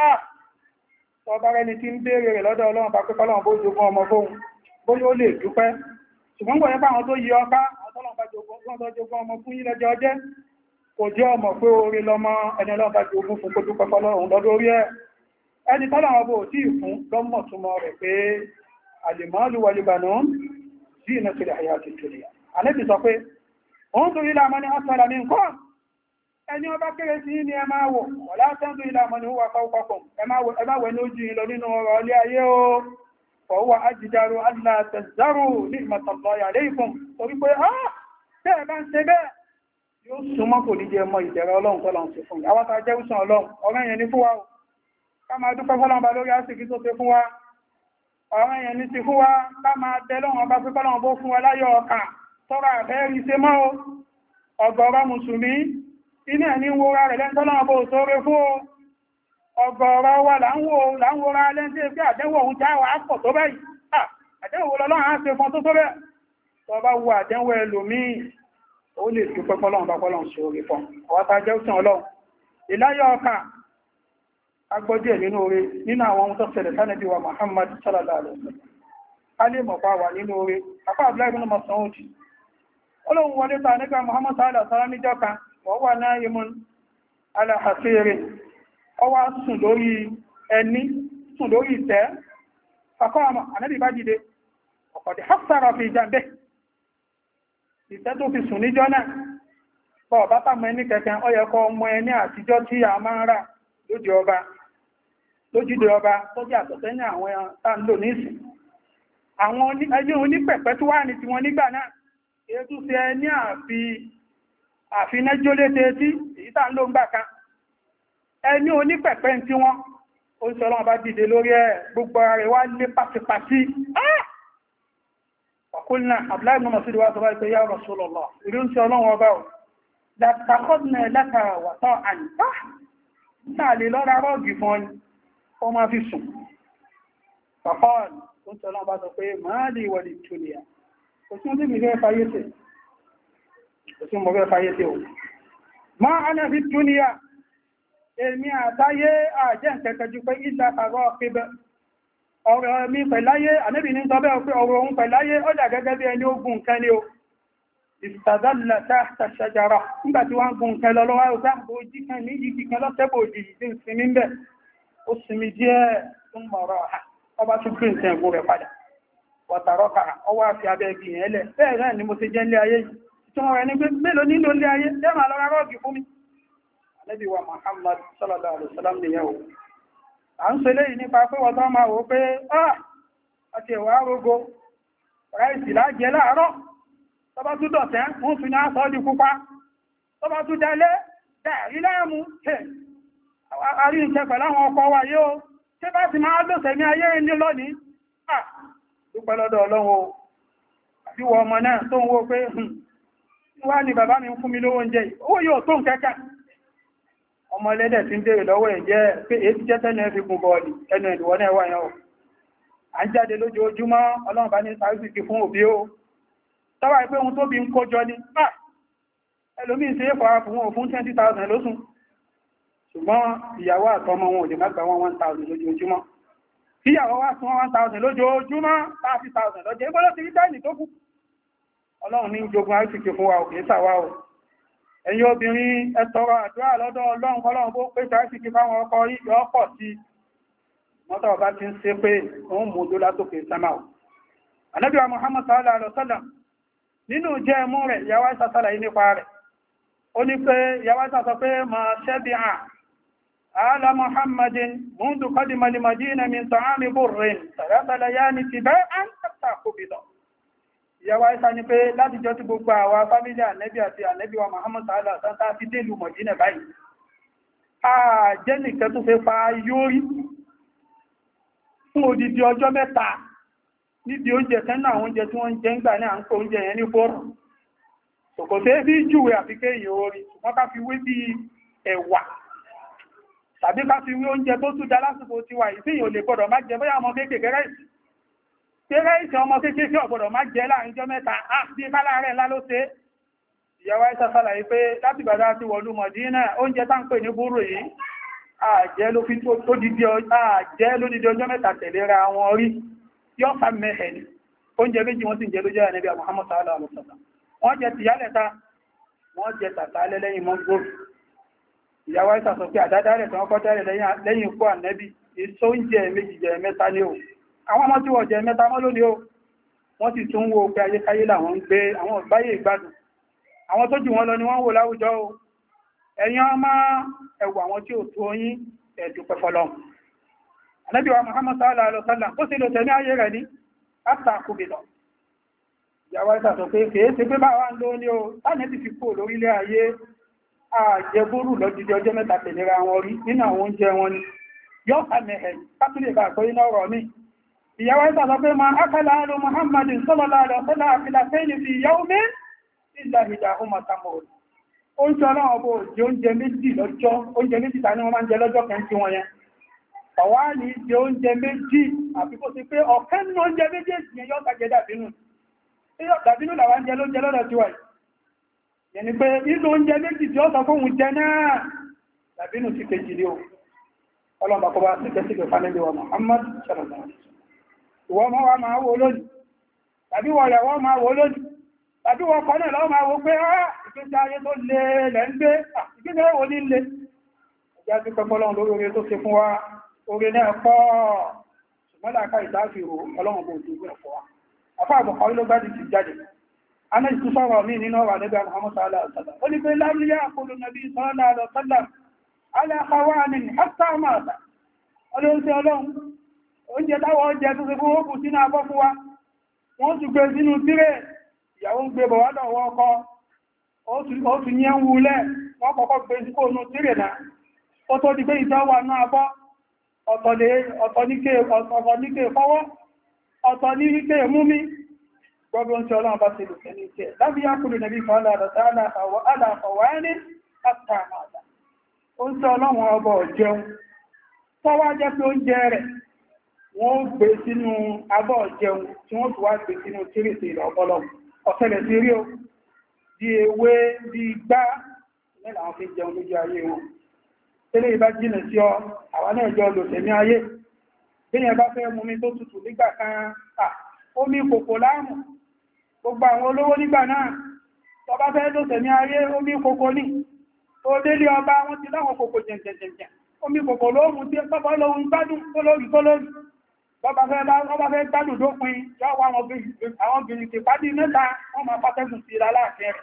ọba rẹni tí ń béèrè rẹ̀ lọ́dọ̀ Ọlọ́run bá pẹ́kọ́ Ọlọ́run bó jogún ọmọ fóun bó yóò lè dúpẹ́ ṣùgbọ́n gbọ́n nípa àwọn tó yí ọká àtọ́lọ́run bá jogún ọmọ fún yí lọ́jọ́ ọjẹ́ kò jẹ́ ọmọ pé orí lọ́mọ ẹni Ọlọ́run bá jogún fún kó dúpẹ́ fọ́lọ́run lọ́dọ̀ orí ẹ̀ ẹni tọ́lọ́run bó tí ì fún lọ́mọ̀ túnmọ̀ rẹ̀ pé àlèmọ́lù wàlìbànú sí iná sílẹ̀ àyà ti tẹ̀lẹ̀ àlẹ́bì sọ pé òun tó rí láàmọ́ ní asọ́lá ní nǹkan ẹni ọba kéré sí ní ẹ máa wò ọ̀lá tẹ́ndù ilẹ̀ àmọ́ ni ó wà fáwọ́pọ̀pọ̀ ẹ máa wẹ̀ ní ojú ìlọ nínú ọrọ̀ ilé ayé o fọwọ́ ajídáró alátẹ̀záró ní ìmọ̀tàlọ́yà lẹ́ìkùn torí pé ah tẹ́ ẹ bá ń ṣe bẹ́ẹ̀ yóò súnmọ́ kò ní jẹ mọ́ ìdẹ̀rẹ̀ ọlọ́run tọ́lọ́run ṣe fún àwọn tàà jẹ́ ìsàn ọlọ́run ọ̀rẹ́ yẹn ní fún wa ká máa dúpẹ́ fọ́lọ́run bá lórí àsìkí tó ṣe fún wa ọ̀rẹ́ yẹn ní ti fún wa ká máa bẹ lọ́run ọba pé fọ́lọ́run bó fún wa láyọ̀ ọkà tọ́ra àfẹ́rí ṣe mọ́ ọgọ́rọ̀ mùsùlùmí inú ẹ̀ ní wóra rẹ̀ lẹ́ntọ́lọ́run bó sóre fún ọgọ́rọ̀ wà láńwòra lẹ́ntí pé àdẹ́wò òun já wà pọ̀ tó báyìí àdẹ́wò lọ́lọ́run á ṣe fún tó tó bẹ́ẹ̀ tọ́ bá wo àdẹ́wò ẹlòmíì ó lè fi pẹ́pọ́lọ́run bá pọ́lọ́run ṣe orí fún ọwọ́ta jẹ́ òsìn ọlọ́run ìláyọ̀ ọkà agbọ́jẹ́ nínú orí nínú àwọn ohun tó ṣẹlẹ̀ sánẹ́bí wa Muhammad sallallahu alaihi wasallam a lè mọ̀ pa wà nínú orí apá Abdullahi ibn Mas'ud olóhun wọlé ta nígbà Muhammad sallallahu alaihi wasallam níjọ́ kan wọ́n wà náà yimun ala hasirin ọ wá sùn lórí ẹni sùn lórí ìtẹ́ fakọ́ àmọ́ ànábì bá dìde ọ̀kọ̀dẹ̀ hafsara fi jambẹ́ ìtẹ́ tó fi sùn níjọ́ náà bọ́ bá tàmù ẹni kẹ̀kẹ́ ó yẹ kó ọmọ ẹni àtijọ́ tí a máa ń rà lójú ọba lójúdé ọba tó jẹ́ àtọ̀tẹ́ ní àwọn tàǹlò nísìn àwọn ẹni onípẹ̀pẹ́ tó wà ní tí wọ́n nígbà náà èyí tó ṣe ẹni àfinájólété tí èyí tàǹlò ń gbà kan ẹni onípẹ̀pẹ́ tí wọ́n ó ń sọ́lọ́wọ́ bá dìde lórí ẹ̀ gbogbo rẹ̀ wá lé pàtìpàtì ọkùnrin Abdullahi ibn Mas'ud wá sọ bá ìpé ya Rasulullah ìlú ń sọ ọlọ́wọ́ ọba ò látàkọ́dùnà látara wàtọ́ àyíká náà lè lọ́ra rọ́ọ̀gì fún ọni ó máa fi sùn pàpọ́ọ̀lù tó ń sọ ọlọ́wọ́ bá sọ pé máa lè wọlé tòlìyà kò sí ọdún mi fẹ́ fayé tẹ̀ kò sí mo fẹ́ fayé tẹ̀ o máa ana fi tòlìyà èmi àtayé àjẹ́ ǹkẹ́kẹ́jú pé ìlà àrọ́ pípẹ́ ọ̀rọ̀ mi pẹ̀láyé àníbì ní sọ́bẹ̀ pé ọ̀rọ̀ ohun pẹ̀láyé ó dà gẹ́gẹ́ bí ẹni ogun nǹkan ni o ìsàdálà táàtà ṣàjára nígbàtí wọ́n gun nǹkan lọ lọ́wọ́ ọ̀gá òjì kan ní igi kan lọ́tẹ́bò òjì tí ń sinmi ń bẹ̀ ó sinmi díẹ̀ tó ń mọ̀rọ̀ ọba tún gbé nǹkan ẹ̀gbọ́n rẹ̀ padà wàtàrọ́kà ọwọ́ àfi abẹ́ igi yẹn lẹ̀ bẹ́ẹ̀ náà ni mo ti jẹ́ ilé ayé yìí tí wọ́n rẹ̀ ní pé mélòó nílò ilé ayé lẹ́mà lọ́ra rọ́ọ̀gì fún mi Ànábì wa Muhammad sallallahu alaihi wasallam nìyẹn à ń ṣe léyìn nípa pé wọ́n tó máa wò pé ah àti ẹ̀wà arógo ráìsì lájẹ láàárọ̀ tọba tún dọ̀tẹ́ wọ́n tún ní àṣọ́ di pupa tọba tún jalé dáàrí láàmú àrí ìṣẹ́ pẹ̀lú àwọn ọkọ̀ wa yóò tí bá ti máa lọ́sẹ̀ ní ayé ní lónìí ah dúpẹ́ lọ́dọ̀ Ọlọ́run o àbí wọ ọmọ náà tó ń wó pé wá ní bàbá mi fún mi lówó oúnjẹ owó yóò tó ń kẹ́kà ọmọ ẹlẹ́dẹ̀ tí ń dèrè lọ́wọ́ ẹ̀ jẹ́ pé èyí jẹ́ tẹ́lẹ̀ fi gùn bọ́ọ̀lì ẹnu ìwọ̀n náà wà yẹn o à ń jáde lójoojúmọ́ Ọlọ́run bá ní sàrísìkì fún òbí o tọ́wà pé ohun tó bí ń kójọ ní ah ẹlòmí ṣe é fara fún wọn fún twenty thousand lóṣùn ṣùgbọ́n ìyàwó àtọmọ wọn ò lè má gbà wọn one thousand lójoojúmọ́ kí ìyàwó wá sún one thousand lójoojúmọ́ thirty thousand lọ́jọ́ ìgbọ́lọ́ ti rí dáìní tó kù Ọlọ́run ní jogun àrísìkì fún wa ò kìí sàwá o ẹ̀yin obìnrin ẹ tọrọ àdúrà lọ́dọ̀ Ọlọ́run kọ́lọ́run bó pé àrísìkì fáwọn ọkọ yọ pọ̀ sí mọ́tọ̀ ọba ti ń ṣe pé òun mú dó látòkè sámà ò Ànábì wa Muhammad sallallahu alaihi wasallam nínú jẹ́ mú rẹ̀ ìyàwó Àìṣà sálàyé nípa rẹ̀ ó ní pé ìyàwó Àìṣà sọ pé ma ṣẹ́bí à ala Muhammadin mundu qadima li Madina min ta'ami burrin tàrátàlá yá ní ti bẹ́ án tàbí kòbìdọ̀ ìyàwó Àìṣà ní pé láti jọ tí gbogbo àwa fámílì ànẹ́bí àti ànẹ́bí wa Muhammad sallallahu alaihi wasallam fi délù Madina báyìí a jẹ́ nìkẹ́ tó fẹ́ fa yórí fún odidi ọjọ́ mẹ́ta níbi oúnjẹ tẹ́nà àwọn oúnjẹ tí wọ́n jẹ ń gbà ní à ń kó oúnjẹ yẹn ní bọ́ọ̀rù kò tẹ́ bí júwe àfikẹ́ èyàn orí ṣùgbọ́n ká fi wé bí ẹ̀wà tàbí ká fi wé oúnjẹ tó tún dá lásìkò ti wà ìsìn ò lè gbọ́dọ̀ má jẹ bóyá ọmọ kéèkéé rẹ́ìsì pé rẹ́ìsì ọmọ kéèkéé ọ̀gbọ́dọ̀ má jẹ láàrin jọ mẹ́ta á bí kálá rẹ̀ ńlá ló ṣe ìyàwó Àìṣà ṣàlàyé pé láti bàdá ti wọ̀lú Mọ̀dínà oúnjẹ tá ń pè ní búrú yìí àjẹ́ ló fi tó didi ọjọ́ mẹ́ta tẹ̀léra wọn rí yọ́ fa mẹ́hẹ̀ ni oúnjẹ méjì wọ́n sì ń jẹ ló jẹ́ Ànábì Muhammad sallallahu alaihi wasallam wọ́n jẹ tìyálẹ̀ta wọ́n jẹ tàtàlẹ́ lẹ́yìn mọ́gbòrò ìyàwó Àìṣà sọ pé àdádálẹ̀ tí wọ́n kọ́ dálẹ̀ lẹ́yìn ikú Ànábì èso oúnjẹ méjì jẹ mẹ́ta ní o àwọn ọmọ tí wọ́n jẹ mẹ́ta mọ́ lónìí o wọ́n sì tún wo pé ayékáyé làwọn ń gbé àwọn ọ̀gbáyé ìgbádùn àwọn tó jù wọ́n lọ ni wọ́n wò láwùjọ o ẹ̀yin ọmọ ẹwà àwọn tí ó tó yín ẹ̀dùpẹ̀ fọ́lọ́run. Ànábì wa Muhammad sallallahu alaihi wasallam bó sì lò tẹ̀mí ayé rẹ̀ ní àtàkùbìlọ̀. Ìyàwó ìsà sọ pé kèé ṣe pé bá wá ń lò ní o láti ti fi kó lórílẹ̀ ayé àjẹbúrú lọ́jídé ọjọ́ mẹ́ta tẹ̀lera wọn rí nínú àwọn oúnjẹ wọn ni yọ́ àmẹ́hẹ̀ kátólì bá àkọ́ iná ọ̀rọ̀ mi. Ìyàwó ìsà sọ pé ma akala alu Muhammadin sallallahu alaihi wasallam àfilàfẹ́ fi yawmin illa hidahuma tamur. Oúnjẹ ọlọ́run bó jẹ oúnjẹ méjì lọ́jọ́ oúnjẹ méjì ta ní wọ́n máa ń jẹ lọ́jọ́ kan tí wọ́n yẹn. Ọ̀wá ní jẹ oúnjẹ méjì àfi kó sí pé ọ̀kẹ́ nínú oúnjẹ méjèèjì yẹn yọ́ tàjẹ́ dàbínú. Dàbínú làwọn jẹ lóúnjẹ lọ́dọ̀ tí wà yìí. Yẹni pé nínú oúnjẹ méjì tí ó sọ fún oúnjẹ náà dàbínú ti kejì ní o. Ọlọ́run kó bá sí jẹ́ sí pé fánẹ́lẹ̀ wa Muhammad sallallahu alaihi wasallam. Ìwọ ọmọ wa máa wo lónìí. Tàbí wọ rẹ̀ wọ́n máa wo lónìí. Tàbí wọ kọ́ náà lọ́wọ́ máa wo pé á ìgbésẹ̀ ayé tó lé lẹ́ ń gbé ìgbésẹ̀ wo ní lé. Ẹjá sí pẹ́pọ́ lọ́run lórí oore tó ṣe fún wa. Oore náà pọ̀ ṣùgbọ́n láàká ìdáfìrò ọlọ́run bó ti gbẹ̀ fọ́ wa. Afá àbùkọ́ ló bá ti ti jáde. Aná ìtú sọ́rọ̀ mí nínú ọ̀rọ̀ nígbà Muhammad sallallahu alaihi wasallam. Ó ní pé lámúyá àkọlù nàbí sallallahu alaihi wasallam. Aláhàwání hátà máa. Ọlọ́run sí ọlọ́run. Oúnjẹ táwọn oúnjẹ tó ṣe fún ó kù sínú abọ́ fún wa. Wọ́n tún gbé sínú tírè. Ìyàwó ń gbé bọ̀ wádọ̀ wọ́n ọkọ. Ó tún yẹn ń wulẹ̀. Wọ́n kọ́kọ́ gbé sí kó nú tírè náà. Ó tó di pé ìjọ wà náà abọ́. Ọ̀tọ̀ níké fọwọ́. Ọ̀tọ̀ ní wípé mú mi gbogbo ń tí ọlọ́run bá ti lò tẹ́ ní ìtẹ́ lábí yákùlù nàbí fọ́lá àdọ̀tàlá àdàfọ̀wà ní àtàmàdà ó ń tí ọlọ́run ọbọ̀ jẹun tọ́wọ́ jẹ́ pé oúnjẹ rẹ̀ wọ́n gbé sínú abọ́ jẹun tí wọ́n fi wá gbé sínú tírìsì ìlọ̀ ọpọlọ ọ̀sẹ̀lẹ̀ sí rí o bí ewé bí gbá mẹ́lá wọn fi jẹun lójú ayé wọn tẹ́lẹ̀ ìbá jìnà sí ọ àwọn náà jọ lò tẹ̀mí ayé bí yẹn bá fẹ́ mú mi tó tutù nígbà kan omi kòkò láàmù gbogbo àwọn olówó nígbà náà tó bá fẹ́ ló tẹ̀mí ayé omi kòkò ní tó délé ọba wọn ti láwọn kòkò jẹ̀jẹ̀jẹ̀jẹ̀ omi kòkò lóòmù tí bọ́bá lóhun gbádùn tó lórí tó lórí bọ́bá fẹ́ gbádùn dópin yọ́ wá àwọn obìnrin ti pàdé mẹ́ta wọ́n máa pátẹ́gùn sí ra láàfin rẹ̀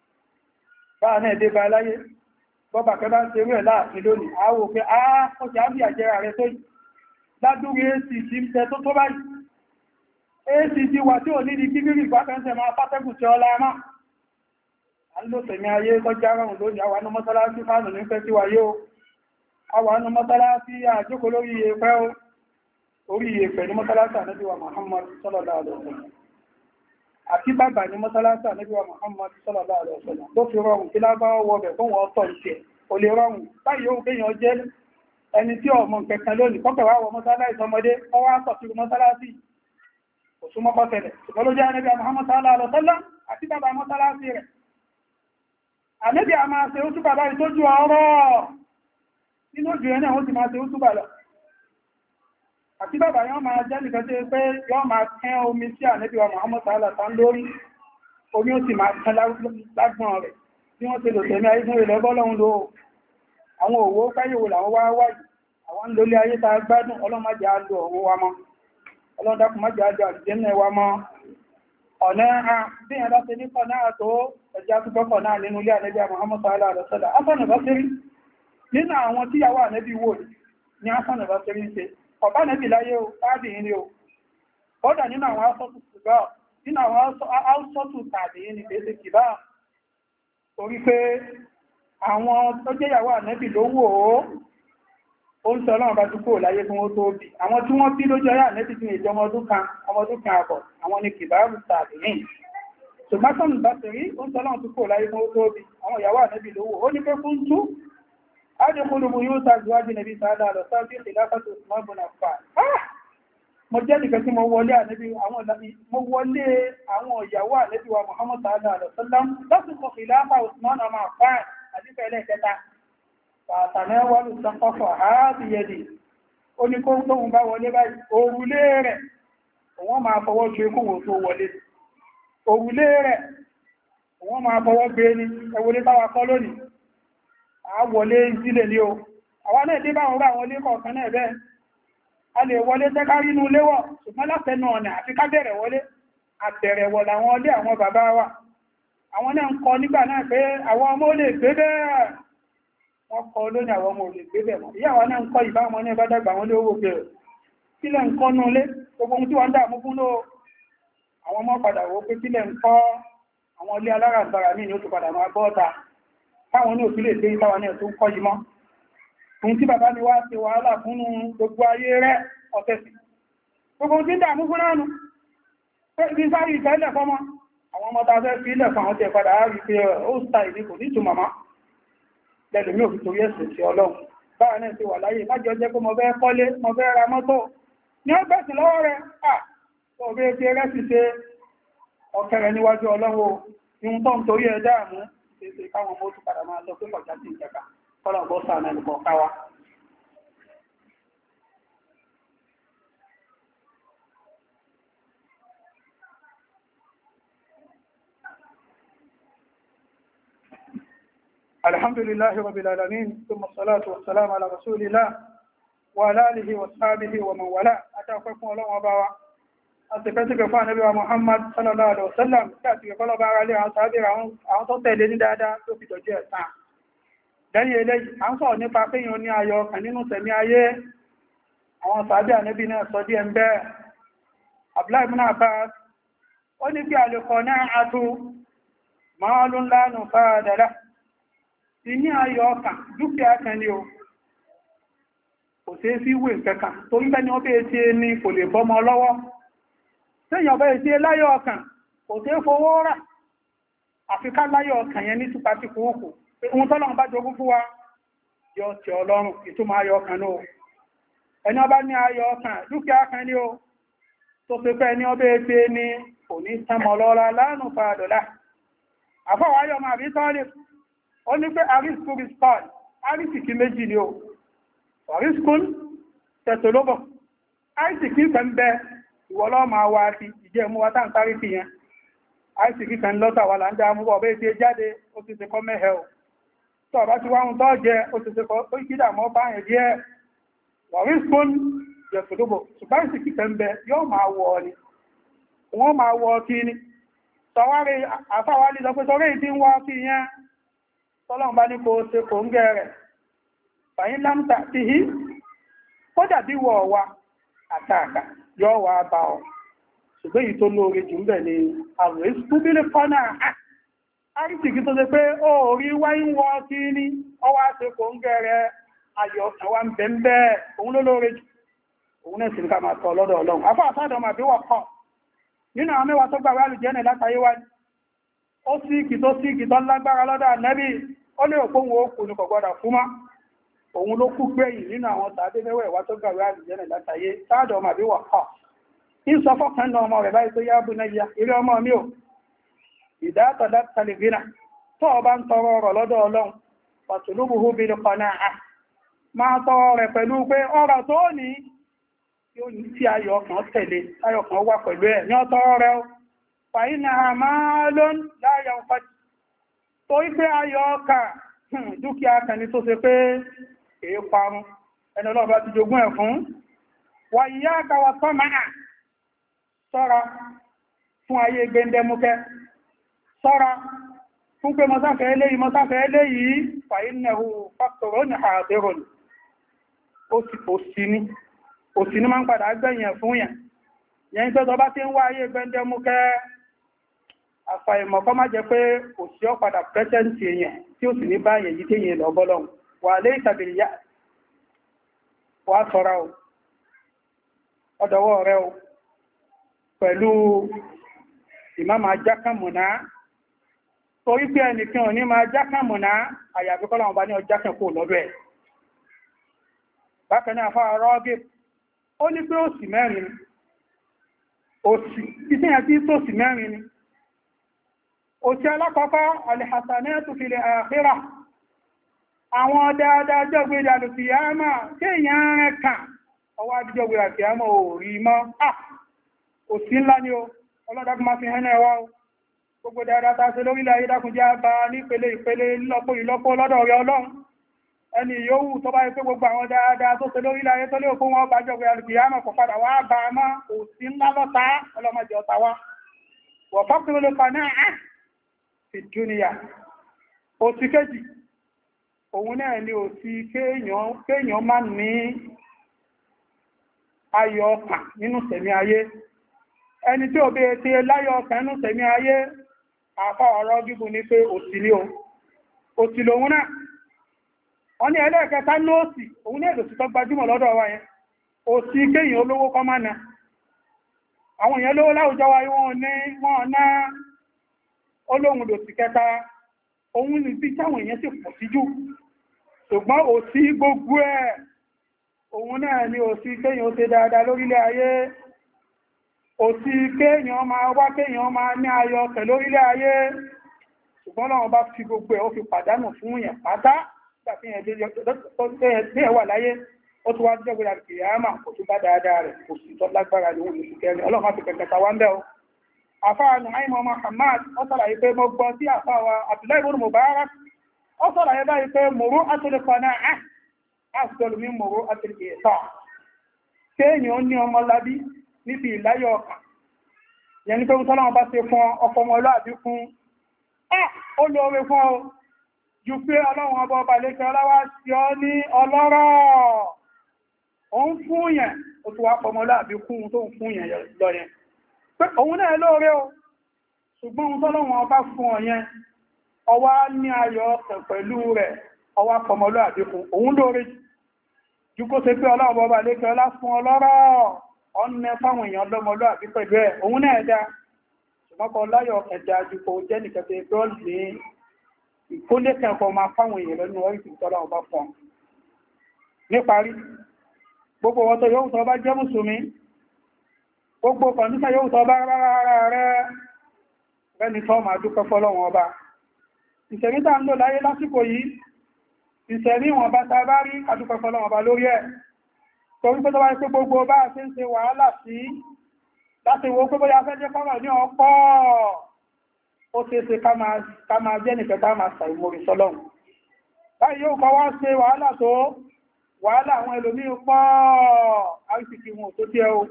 báà náà dé bá láyé bọ́bá kẹ́ bá ń ṣe rẹ̀ láàfin lónìí àwò pé àá ó ti á bí àjẹrà rẹ̀ tó yìí ládúrí èsì tí ń tẹ tó tó báyìí èsì tí wà tí ò ní ní kíbírì ìfàfẹ́ǹsẹ̀ máa pátẹ́kù tí ọlá ẹmá a ń lò tẹ̀mí ayé kọjá rọrùn lónìí àwọn anú mọ́sálásí fánù ní fẹ́ sí wáyé o àwọn anú mọ́sálásí àjókò lórí ìyẹ̀fẹ́ o orí ìyẹ̀fẹ́ ní mọ́sálásí Ànábì wa Muhammad sallallahu alaihi wasallam àti bàbà ní mọ́sálásí Ànábì wa Muhammad sallallahu alaihi wasallam ló fi rọrùn kí lábá wọ bẹ̀ fún wọn tọ̀ ìṣẹ́ ò lè rọrùn báyìí ó kéèyàn jẹ́ ẹni tí ọmọ kẹkàn lónìí kọ́kẹ̀ wá wọ mọ́sálásí ọmọdé ọwá pọ̀ sí mọ́sálásí òsúnmọ́ pọ́sẹ̀lẹ̀ ṣùgbọ́n ló jẹ́ Ànábì Muhammad sallallahu alaihi wasallam àti bàbá mọ́sálásí rẹ̀ Ànábì a máa ṣe oṣù bàbá ìtójú ọ̀rọ̀ nínú ojú ẹ̀ náà ó ti máa ṣe oṣù bàlọ̀ àti bàbá yọ́ máa jẹ́ nìkan tí pé yọ́ máa kẹ́ omi sí Ànábì Muhammad sallallahu alaihi wasallam lórí omi ó sì máa kẹ́ lágbọ́n rẹ̀ bí wọ́n ti lò tẹ̀mí ayé fún ilẹ̀ bọ́lọ́run lò àwọn òwò káyèwò làwọn wá wáyìí àwọn lólé ayé ta gbádùn ọlọ́mọdé á lò òwò wa mọ́ ọlọ́dàkùn má jẹ́ àjọ àjẹ́mẹ́ wa mọ́ ọ̀nà à bí ẹ̀dá ṣe ní kọ̀nà àtó ẹjá tó gbọ́kọ̀ náà nínú ilé Ànábì Muhammad sallallahu alaihi wasallam Hasan Basri nínú àwọn tíyàwó Ànábì wò ní Hasan Basri ń ṣe ọ̀bá Ànábì láyé o tábì ní o kódà nínú àwọn asọ́tù kìbá nínú àwọn asọ́tù tàbí ní pèsè kìbá torí pé àwọn tó jẹ́yàwó Ànábì ló wò ó ó ń sọ ọlọ́run bá tún kó láyé fún ó tó bí àwọn tí wọ́n bí lójú ayá Ànábì tí ìjọ ọmọdún kan ọmọdún kan àbọ̀ àwọn ni kìbáàrù tàbí ní ṣùgbọ́n bá ti rí ó ń sọ ọlọ́run tún kó láyé fún ó tó bí àwọn ìyàwó Ànábì ló wò ó ní pé fún tú ádìkúlùmù yóò tàjúwájú Nàbí sáádà lọ sáájú ìlàfàtò Usman bin Affan mo jẹ́ nìkan tí mo wọlé Ànábì àwọn mo wọlé àwọn ìyàwó Ànábì wa Muhammad sáádà lọ sálám lásìkò ìlàfà Usman bin Affan àdífẹ́lẹ́ kẹta fàtàmẹ́wàlù sàkọ́fọ̀ ààbì yẹ̀dì ó ní kó tóhun bá wọlé báyìí òrùlé rẹ̀ wọ́n máa fọwọ́ gbé kóhùn tó wọlé òrùlé rẹ̀ wọ́n máa fọwọ́ gbé ní ẹwọlé báwa kọ́ lónìí a wọlé ìsílẹ̀ ní o àwọn náà dé báwọn rà wọlé kọ̀ọ̀kan náà bẹ́ẹ̀ a lè wọlé tẹ́kárí inú léwọ̀ ṣùgbọ́n látẹnu ọ̀nà àti ká bẹ̀rẹ̀ wọlé àtẹ̀rẹ̀wọ̀ làwọn ọlé àwọn bàbá wa àwọn náà ń kọ nígbà náà pé àwọn ọmọ lè gbé bẹ́ẹ̀ wọ́n kọ́ lónìí àwọn ọmọ òlè gbé bẹ̀ mọ́ ìyá wa náà ń kọ́ ìbá wọn ní ẹbá dàgbà wọn lé owó bẹ̀rẹ̀ kílẹ̀ ń kọ́ nú lé gbogbo ohun tí wọ́n ń dààmú fún ló àwọn ọmọ padà wó pé kílẹ̀ ń kọ́ àwọn ilé alárànbarà míì ní ó ti padà máa bọ́ ọ̀ta táwọn ní òfin lè dé ìtawà náà tó ń kọ́ yìí mọ́ ohun tí bàbá mi wá ṣe wàhálà fún gbogbo ayé rẹ̀ ọ̀tẹ̀ sí gbogbo ohun tí ń dààmú fún náà nù pé ibi sáré ìtẹ́lẹ̀ fọ́mọ́ àwọn ọmọ ta fẹ́ fi ilẹ̀ fún àwọn tẹ̀ padà á rí pé ó sta ìdí kò ní ìtumọ̀ mọ́ lẹ́lùmí òfin torí ẹ̀sìn sí ọlọ́run báwa náà ti wà láyé lájọ jẹ́ pé mo fẹ́ kọ́lé mo fẹ́ ra mọ́tò ní ó gbẹ̀sì lọ́wọ́ rẹ̀ à tó bí ti rẹ̀ sì ṣe ọ̀kẹ́rẹ̀ níwájú ọlọ́run ihun tó ń torí ẹ̀ dáàmú ṣe ṣe káwọn ọmọ tó padà máa lọ pé kọjá sí ìjẹka kọ́lọ̀ bọ́ sáà náà nìkan káwa الحمد لله رب العالمين ثم الصلاة والسلام على رسول الله وعلى آله وصحبه ومن والاه أتاكم الله وبارك أتكتك فان نبي محمد صلى الله عليه وسلم كاتك فلا بارك عليه أصحابه àwọn tó tẹ̀lé ní dáadáa tó fi dọ̀jẹ́ ẹ̀sán lẹ́yìn eléyìí à ń sọ̀rọ̀ nípa pé yíò ní ayọ̀ kan nínú tẹ̀mí ayé àwọn sàábí ànábì náà sọ díẹ̀ ń bẹ́ Abdullahi ibn Abbas ó ní kí al-qanā'atu mālun lā nufāda lahu ìní ayọ̀ ọkàn dúkìá kan ní o kò sí sí ìwé ìkẹkàn torí bẹ́ni ó bẹ́ẹ̀ tí ní kò lè bọ́mọ lọ́wọ́ tẹ́yàn bẹ́ẹ̀ tí láyọ̀ ọkàn kò sí fowó rà àfikà láyọ̀ ọkàn yẹn ní túpa tí kò kù ohun tọ́lọ́run bá jogún fún wa yọ tí ọlọ́run ìtumọ̀ ayọ̀ ọkàn ní o ẹni ọba ní ayọ̀ ọkàn dúkìá kan ní o tó fi pẹ́ ní ó bẹ́ẹ̀ tí ní kò ní sẹ́mọ̀ lọ́ra lánàá fàdọ̀lá àfọwọ́ ayọ̀ máa bí tọ́lẹ̀ ó ní pé àrísìkún rispal àrísìkí méjì ni ó àrísìkún tẹ̀tọ̀lọ́bọ̀ àrísìkí pẹ̀mbẹ̀ ìwọ̀lọ́ ma wá sí ìjẹ́ mú wa tán sáré fi yẹn àrísìkí kan lọ́tà wà láńdá mú bọ̀ bẹ́ẹ̀ tí jáde ó ti ṣe kọ́ mẹ́hẹ̀ ò tó bá ti wáhun tó jẹ ó ti ṣe kọ́ ó kídà mọ́ bá yẹn díẹ̀ àrísìkún tẹ̀tọ̀lọ́bọ̀ ṣùgbọ́n àrísìkí pẹ̀mbẹ̀ yóò máa wọ̀ ni wọ́n máa wọ̀ kí ni sọwárí àfáwálì lọ pé sọrí ìdí ń wọ́ kí yẹn tọ́lọ́run bá ní kó ṣe kò ń gẹ̀ẹ́rẹ̀ fàyín lámta ti hí kó dàbí wọ̀ wá àtàkà yọ wà bá ọ ṣùgbọ́n èyí tó lóore jù ń bẹ̀ ni àrùn ìsúbílẹ̀ fọ́nà àríṣìkí tó ṣe pé ó rí wáyé wọ́ kí ní ọwá ṣe kò ń gẹ̀ẹ́rẹ̀ ayọ̀ àwa ń bẹ̀ ń bẹ́ òun ló lóore jù òun náà sì ń ká máa tọ́ lọ́dọ̀ ọlọ́run afọ́ àtàdọ̀ màbí wọ̀ kọ́ nínú àwọn mẹ́wàá tó gbà wà lùjẹ́ látàyé wá ó síkì tó síkì tó lágbára lọ́dọ̀ Ànábì ó lè òpó wọn ó kù ní kọ̀gbọ́dà fún má òun ló kú gbẹ̀yìn nínú àwọn tàbí mẹ́wàá ìwá tó gbàwé àlùjẹ́nà látàyé sáàdọ̀ ọmọ àbí wà kọ́ ń sọ fọ́kàn náà ọmọ rẹ̀ báyìí tó yá bú náà yá eré ọmọ mi ò ìdátọ̀dá talibina tó ọba ń tọrọ ọrọ̀ lọ́dọ̀ Ọlọ́run pàtùlúbùhù bí i kọ̀nà à máa tọrọ rẹ̀ pẹ̀lú pé ọrọ̀ tó ní tí ayọ̀ kan tẹ̀lé ayọ̀ kan wà pẹ̀lú ẹ̀ ní ọtọrọ rẹ̀ fàyínà àmàlón láyà ọ̀fàjì tó ipé ayọ̀ ọkà dúkìá kẹni tó ṣe pé èé parun ẹni ọlọ́ọ̀bá ti jogún ẹ̀ fún wà yíyá àkàwà sọ́mà sọ́ra fún ayé gbẹ́ndẹ́múkẹ́ sọ́ra fún pé mọ́sáfẹ́ eléyìí mọ́sáfẹ́ eléyìí fàyínẹ̀hù fàkọrọ̀ ní àdéròn òsì ní máa ń padà gbẹ̀yìn fún yẹn yẹn tó tọba tí ń wá ayé gbẹ́ndẹ́múkẹ́ àfàìmọ̀ kọ́ má jẹ́ pé òsì ọ́ padà pẹ́sẹ̀ntì èèyàn tí ó sì ní báyẹ̀ yí tí yìí lọ bọ́lọ̀ wà lé ìtàbí yá wà sọ́ra o ọdọ̀wọ́ rẹ o pẹ̀lú ìmá máa jákàmùná torí pé ẹnìkan ò ní máa jákàmùná àyàfi kọ́lọ̀ ọba ní ọjákàn kò lọ́dọ̀ ẹ̀ bákan náà fáwọn rọ́gì ó ní pé òsì mẹ́rin òsì ìsìnyàn tí sósì mẹ́rin ni òsì alákọ̀ọ́kọ́ alìhàsànẹ́tù fil àkhírà àwọn dáadáa jọ́gbé ìdàlùfìyàmà tí èyàn rẹ̀ kàn ọwọ́ àdíjọ́gbé àfìyàmà ò rí mọ́ ah òsì ńlá ni o ọlọ́dàkùn máa fi hẹ́nà ẹwà o gbogbo dáadáa ta ṣe lórílẹ̀ ayé dákun jẹ́ bá ní ìpele ìpele lọ́pọ̀ ìlọ́pọ̀ lọ́dọ̀ rẹ̀ ọlọ́run ẹni yóò tó bá pé gbogbo àwọn dáadáa tó ṣe lórílẹ̀ ayé tó lé òkú wọn bá jọ́gbé àlùfìyàmà kò padà wá bá mọ́ òsì ńlá lọ́ta ọlọ́mọdé ọ̀tá wá wọ̀ fọ́kùnrin ló fa náà fi dúníyà ó ti kéjì òun náà ni ò sí kéèyàn má ní ayọ̀ ọkàn nínú sẹ̀mí ayé. Ẹni tí ò bí ti láyọ̀ ọkàn nínú sẹ̀mí ayé, àfá ọ̀rọ̀ gígùn ní pé òsìlé o òsìlé òun náà. Wọ́n ní ẹlẹ́ẹ̀kẹta ní òsì, òun ní èdòsì tó gbajúmọ̀ lọ́dọ̀ wa yẹn, òsì kéèyàn olówó kọ́ máa na. Àwọn èèyàn lówó láwùjọ wa wọ́n ní wọ́n ná olóhun lòsì kẹta, òun ní bí táwọn èèyàn sì pọ̀ sí jù. Ṣùgbọ́n òsì gbogbo ẹ̀, òun náà ni òsì kéèyàn ó ṣe dáadáa lórílẹ̀ ayé, òsì kéèyàn máa wá kéèyàn máa ní ayọ̀ ọkàn lórílẹ̀ ayé. Ṣùgbọ́n Ọlọ́run bá fi gbogbo ẹ̀ ó fi pàdánù fún yẹn pátá gbàtí ẹ̀ wà láyé, ó tún wá jẹ́ gbé àkìyàmà kò tún bá dáadáa rẹ̀ kò sì tọ́ lágbára ní òun lóṣù kẹrin. Ọlọ́run má fi kẹ̀kẹ̀ta wá ń bẹ́ o. Àfáà Nu'aym Muhammad ó sọ̀rọ̀ pé mo gbọ́ sí àfáà wa Abdullahi ibn Mubarak ó sọ̀rọ̀ báyìí pé muru'atul qana'ah afdalu min muru'atil i'ta'. Kéèyàn ní ọmọ lábí níbi ìláyọ̀ ọkàn, yẹn ni pé Ọlọ́run bá ṣe fún ọkọ̀ ọmọlúàbí fún ó lóore fún ọ jù pé Ọlọ́run ọba ọba lẹ́kẹ́ ọlọ́wà sí ọ ní ọlọ́rọ̀ òun fún yẹn ó tó wá pọmọlúàbí kún tó ń fún yẹn lọ yẹn pé òun náà lóore o. Ṣùgbọ́n ohun tọ́lọ́run ọba fún ọ yẹn ọwá ní ayọ̀ ọkàn pẹ̀lú rẹ̀ ọwá pọmọlúàbí fún òun lóore jù kó ṣe pé Ọlọ́run ọba lẹ́kẹ́ ọlá fún ọlọ́rọ̀ ọ̀nà fáwọn èèyàn lọ́mọlúàbí pẹ̀lú ẹ̀ òun náà dá. Ṣùgbọ́n kọ láyọ̀ ẹ̀dà jù kò jẹ́ nìkẹtẹ̀ tó ní ìkólékẹ̀ẹ́kọ́ máa fáwọn èèyàn lẹ́nu orí ìtọ́lá ọba fún. Níparí, gbogbo ọ̀tọ̀ yóò tọ́ bá jẹ́ mùsùlùmí, gbogbo kọ̀ndíṣà yóò tọ́ bá rárá rẹ̀ rẹ́ni tọ́ máa dúpẹ́ fọ́lọ́run ọba. Ìṣẹ̀rí tá ń lò láyé lásìkò yìí, ìṣẹ̀rí wọn bá ta bá rí adúpẹ́ fọ́lọ́run ọba lórí ẹ̀. Torí pé tó bá pé gbogbo bá ṣe ń ṣe wàhálà sí láti wo pé bóyá fẹ́ jẹ́ kọ́rọ̀ ní ọ̀pọ̀ ó ṣe ṣe ká máa jẹ́ nìkẹ́ ká máa ṣàìmórí sọ́lọ́run. Báyìí yóò kọ́ wá ṣe wàhálà tó wàhálà àwọn ẹlòmí pọ̀ àríṣìkí wọn tó tí ẹ o.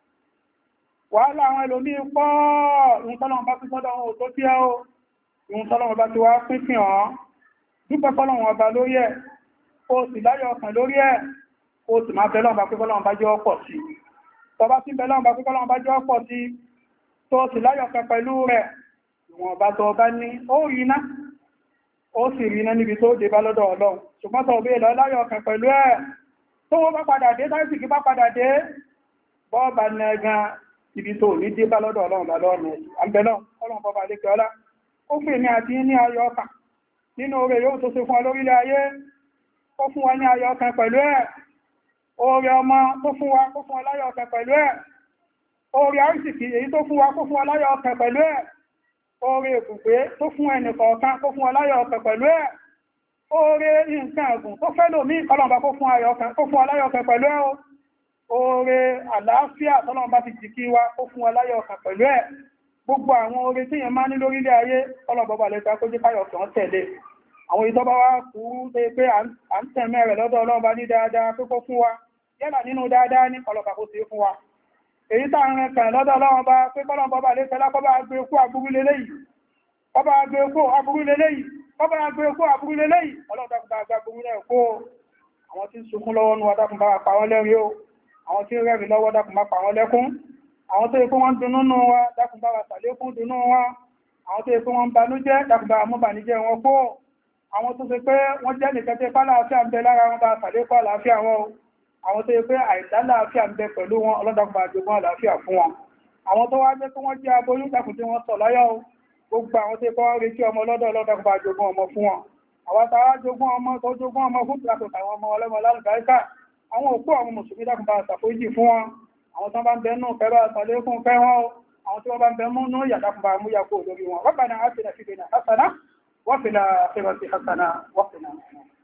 Wàhálà àwọn ẹlòmí pọ̀ ìhun tọ́lọ́run bá pín sọ́dọ̀ wọn tó tí ẹ o. Ìhun tọ́lọ́run bá ti wá pín fi hàn dúpẹ́ fọ́lọ́run ọba lórí ẹ̀ ó sì láyọ̀ ọkàn lórí ẹ̀ ó sì máa bẹ́lọ́run bá pín fọ́lọ́run bá jẹ́ ọ̀pọ̀ sí. Tọba tí bẹ́lọ́run bá pín fọ́lọ́run bá jẹ́ ọ̀pọ̀ sí tó sì láyọ̀ ọkàn pẹ̀lú rẹ̀ ìwọ̀n bá tọ́ bá ní ó rí iná ó sì rí iná níbi tó dé bá lọ́dọ̀ Ọlọ́run. Ṣùgbọ́n tọ́ bí lọ láyọ̀ ọkàn pẹ̀lú ẹ̀ tó wọ́n bá padà dé táìsì kí bá padà dé bọ́ọ̀bà nẹgan ibi tó ní dé bá lọ́dọ̀ Ọlọ́run bá lọ́nà àbẹ̀lọ́ Ọlọ́run bọ́bà lè kẹ́ ọlá ó fún èmi àti ní ayọ̀ ọkàn nínú oore yóò tó ṣe fún ọ lórílẹ̀ ayé ó fún wa ní ayọ̀ ọkàn pẹ̀lú ẹ̀ oore ọmọ tó fún wa kó fún wa láyọ̀ ọkàn pẹ̀lú ẹ̀ oore àrísìkí èyí tó fún wa kó fún wa láyọ̀ ọkàn pẹ̀lú ẹ̀ oore ìbùgbé tó fún ẹnì kọ̀ọ̀kan kó fún wa láyọ̀ ọkàn pẹ̀lú ẹ̀ oore nǹkan ẹ̀gùn tó fẹ́ lòmí ọlọ́mbà kó fún wa láyọ̀ ọkàn pẹ̀lú ẹ̀ oore àlàáfíà tọ́lọ́mbà ti jìkí wa kó fún wa láyọ̀ ọkàn pẹ̀lú ẹ̀ gbogbo àwọn oore tí yẹn máa ní lórílẹ̀ ayé ọlọ́bọ̀bà lẹ́ta kó jẹ́ káyọ̀ ọkàn tẹ̀lé àwọn ìtọ́bá wá kúrú pé à ń tẹ̀mẹ́ rẹ̀ lọ́dọ̀ ọlọ́mbà ní dáadáa pé kó fún wa yẹ́nà nínú dáadáa ní ọlọ́pàá kó sí fún wa èyí tàà ń rẹ̀ kàn lọ́dọ̀ ọlọ́run bá pé kọ́lọ́run bá lè tẹ́lá kọ́bá gbé kú àbúrú lélẹ́yìí kọ́bá gbé kú àbúrú lélẹ́yìí kọ́bá gbé kú àbúrú lélẹ́yìí ọlọ́run bá gbé àbúrú lẹ́ kó àwọn tí ń sunkún lọ́wọ́ nú dákun bá pa wọ́n lẹ́rin o àwọn tí ń rẹ́rìn lọ́wọ́ dákun bá pa wọ́n lẹ́kún àwọn tó yẹ kó wọ́n dunnú nú wa dákun bá wa ṣàlékún dunnú wa àwọn tó yẹ kó wọ́n banújẹ́ dákun bá mú bànújẹ́ wọn kó àwọn tó ṣe pé wọ́n jẹ́ nìkan tẹ́ pálàáfíà ń bẹ lára wọn bá ṣàlékún àlàáfíà wọn o àwọn tó yẹ pé àìdálàáfíà ń bẹ pẹ̀lú wọn ọlọ́dàkùnbà àjogún àlàáfíà fún wọn àwọn tó wá jẹ́ tó wọ́n jẹ́ aboyún dákùn tí wọ́n sọ láyọ̀ gbogbo àwọn tó yẹ kọ́ retí ọmọ lọ́dọ̀ ọlọ́dàkùnbà àjogún ọmọ fún wọn àwọn tàwa jogún ọmọ tó jogún ọmọ fún ìtàkùn àwọn ọmọ ọlọ́mọ lálùbáríkà àwọn òkú àwọn mùsùlùmí dákùnbà àṣàfójì fún wọn àwọn tó bá ń bẹ nù fẹ́ bá àṣàlékún fẹ́ wọn àwọn tí wọ́n bá ń bẹ mú nú ìyàdàkùnbà àmúyàkó lórí wọn Rabbana atina fid dunya hasana wa fil akhirati hasana wa qina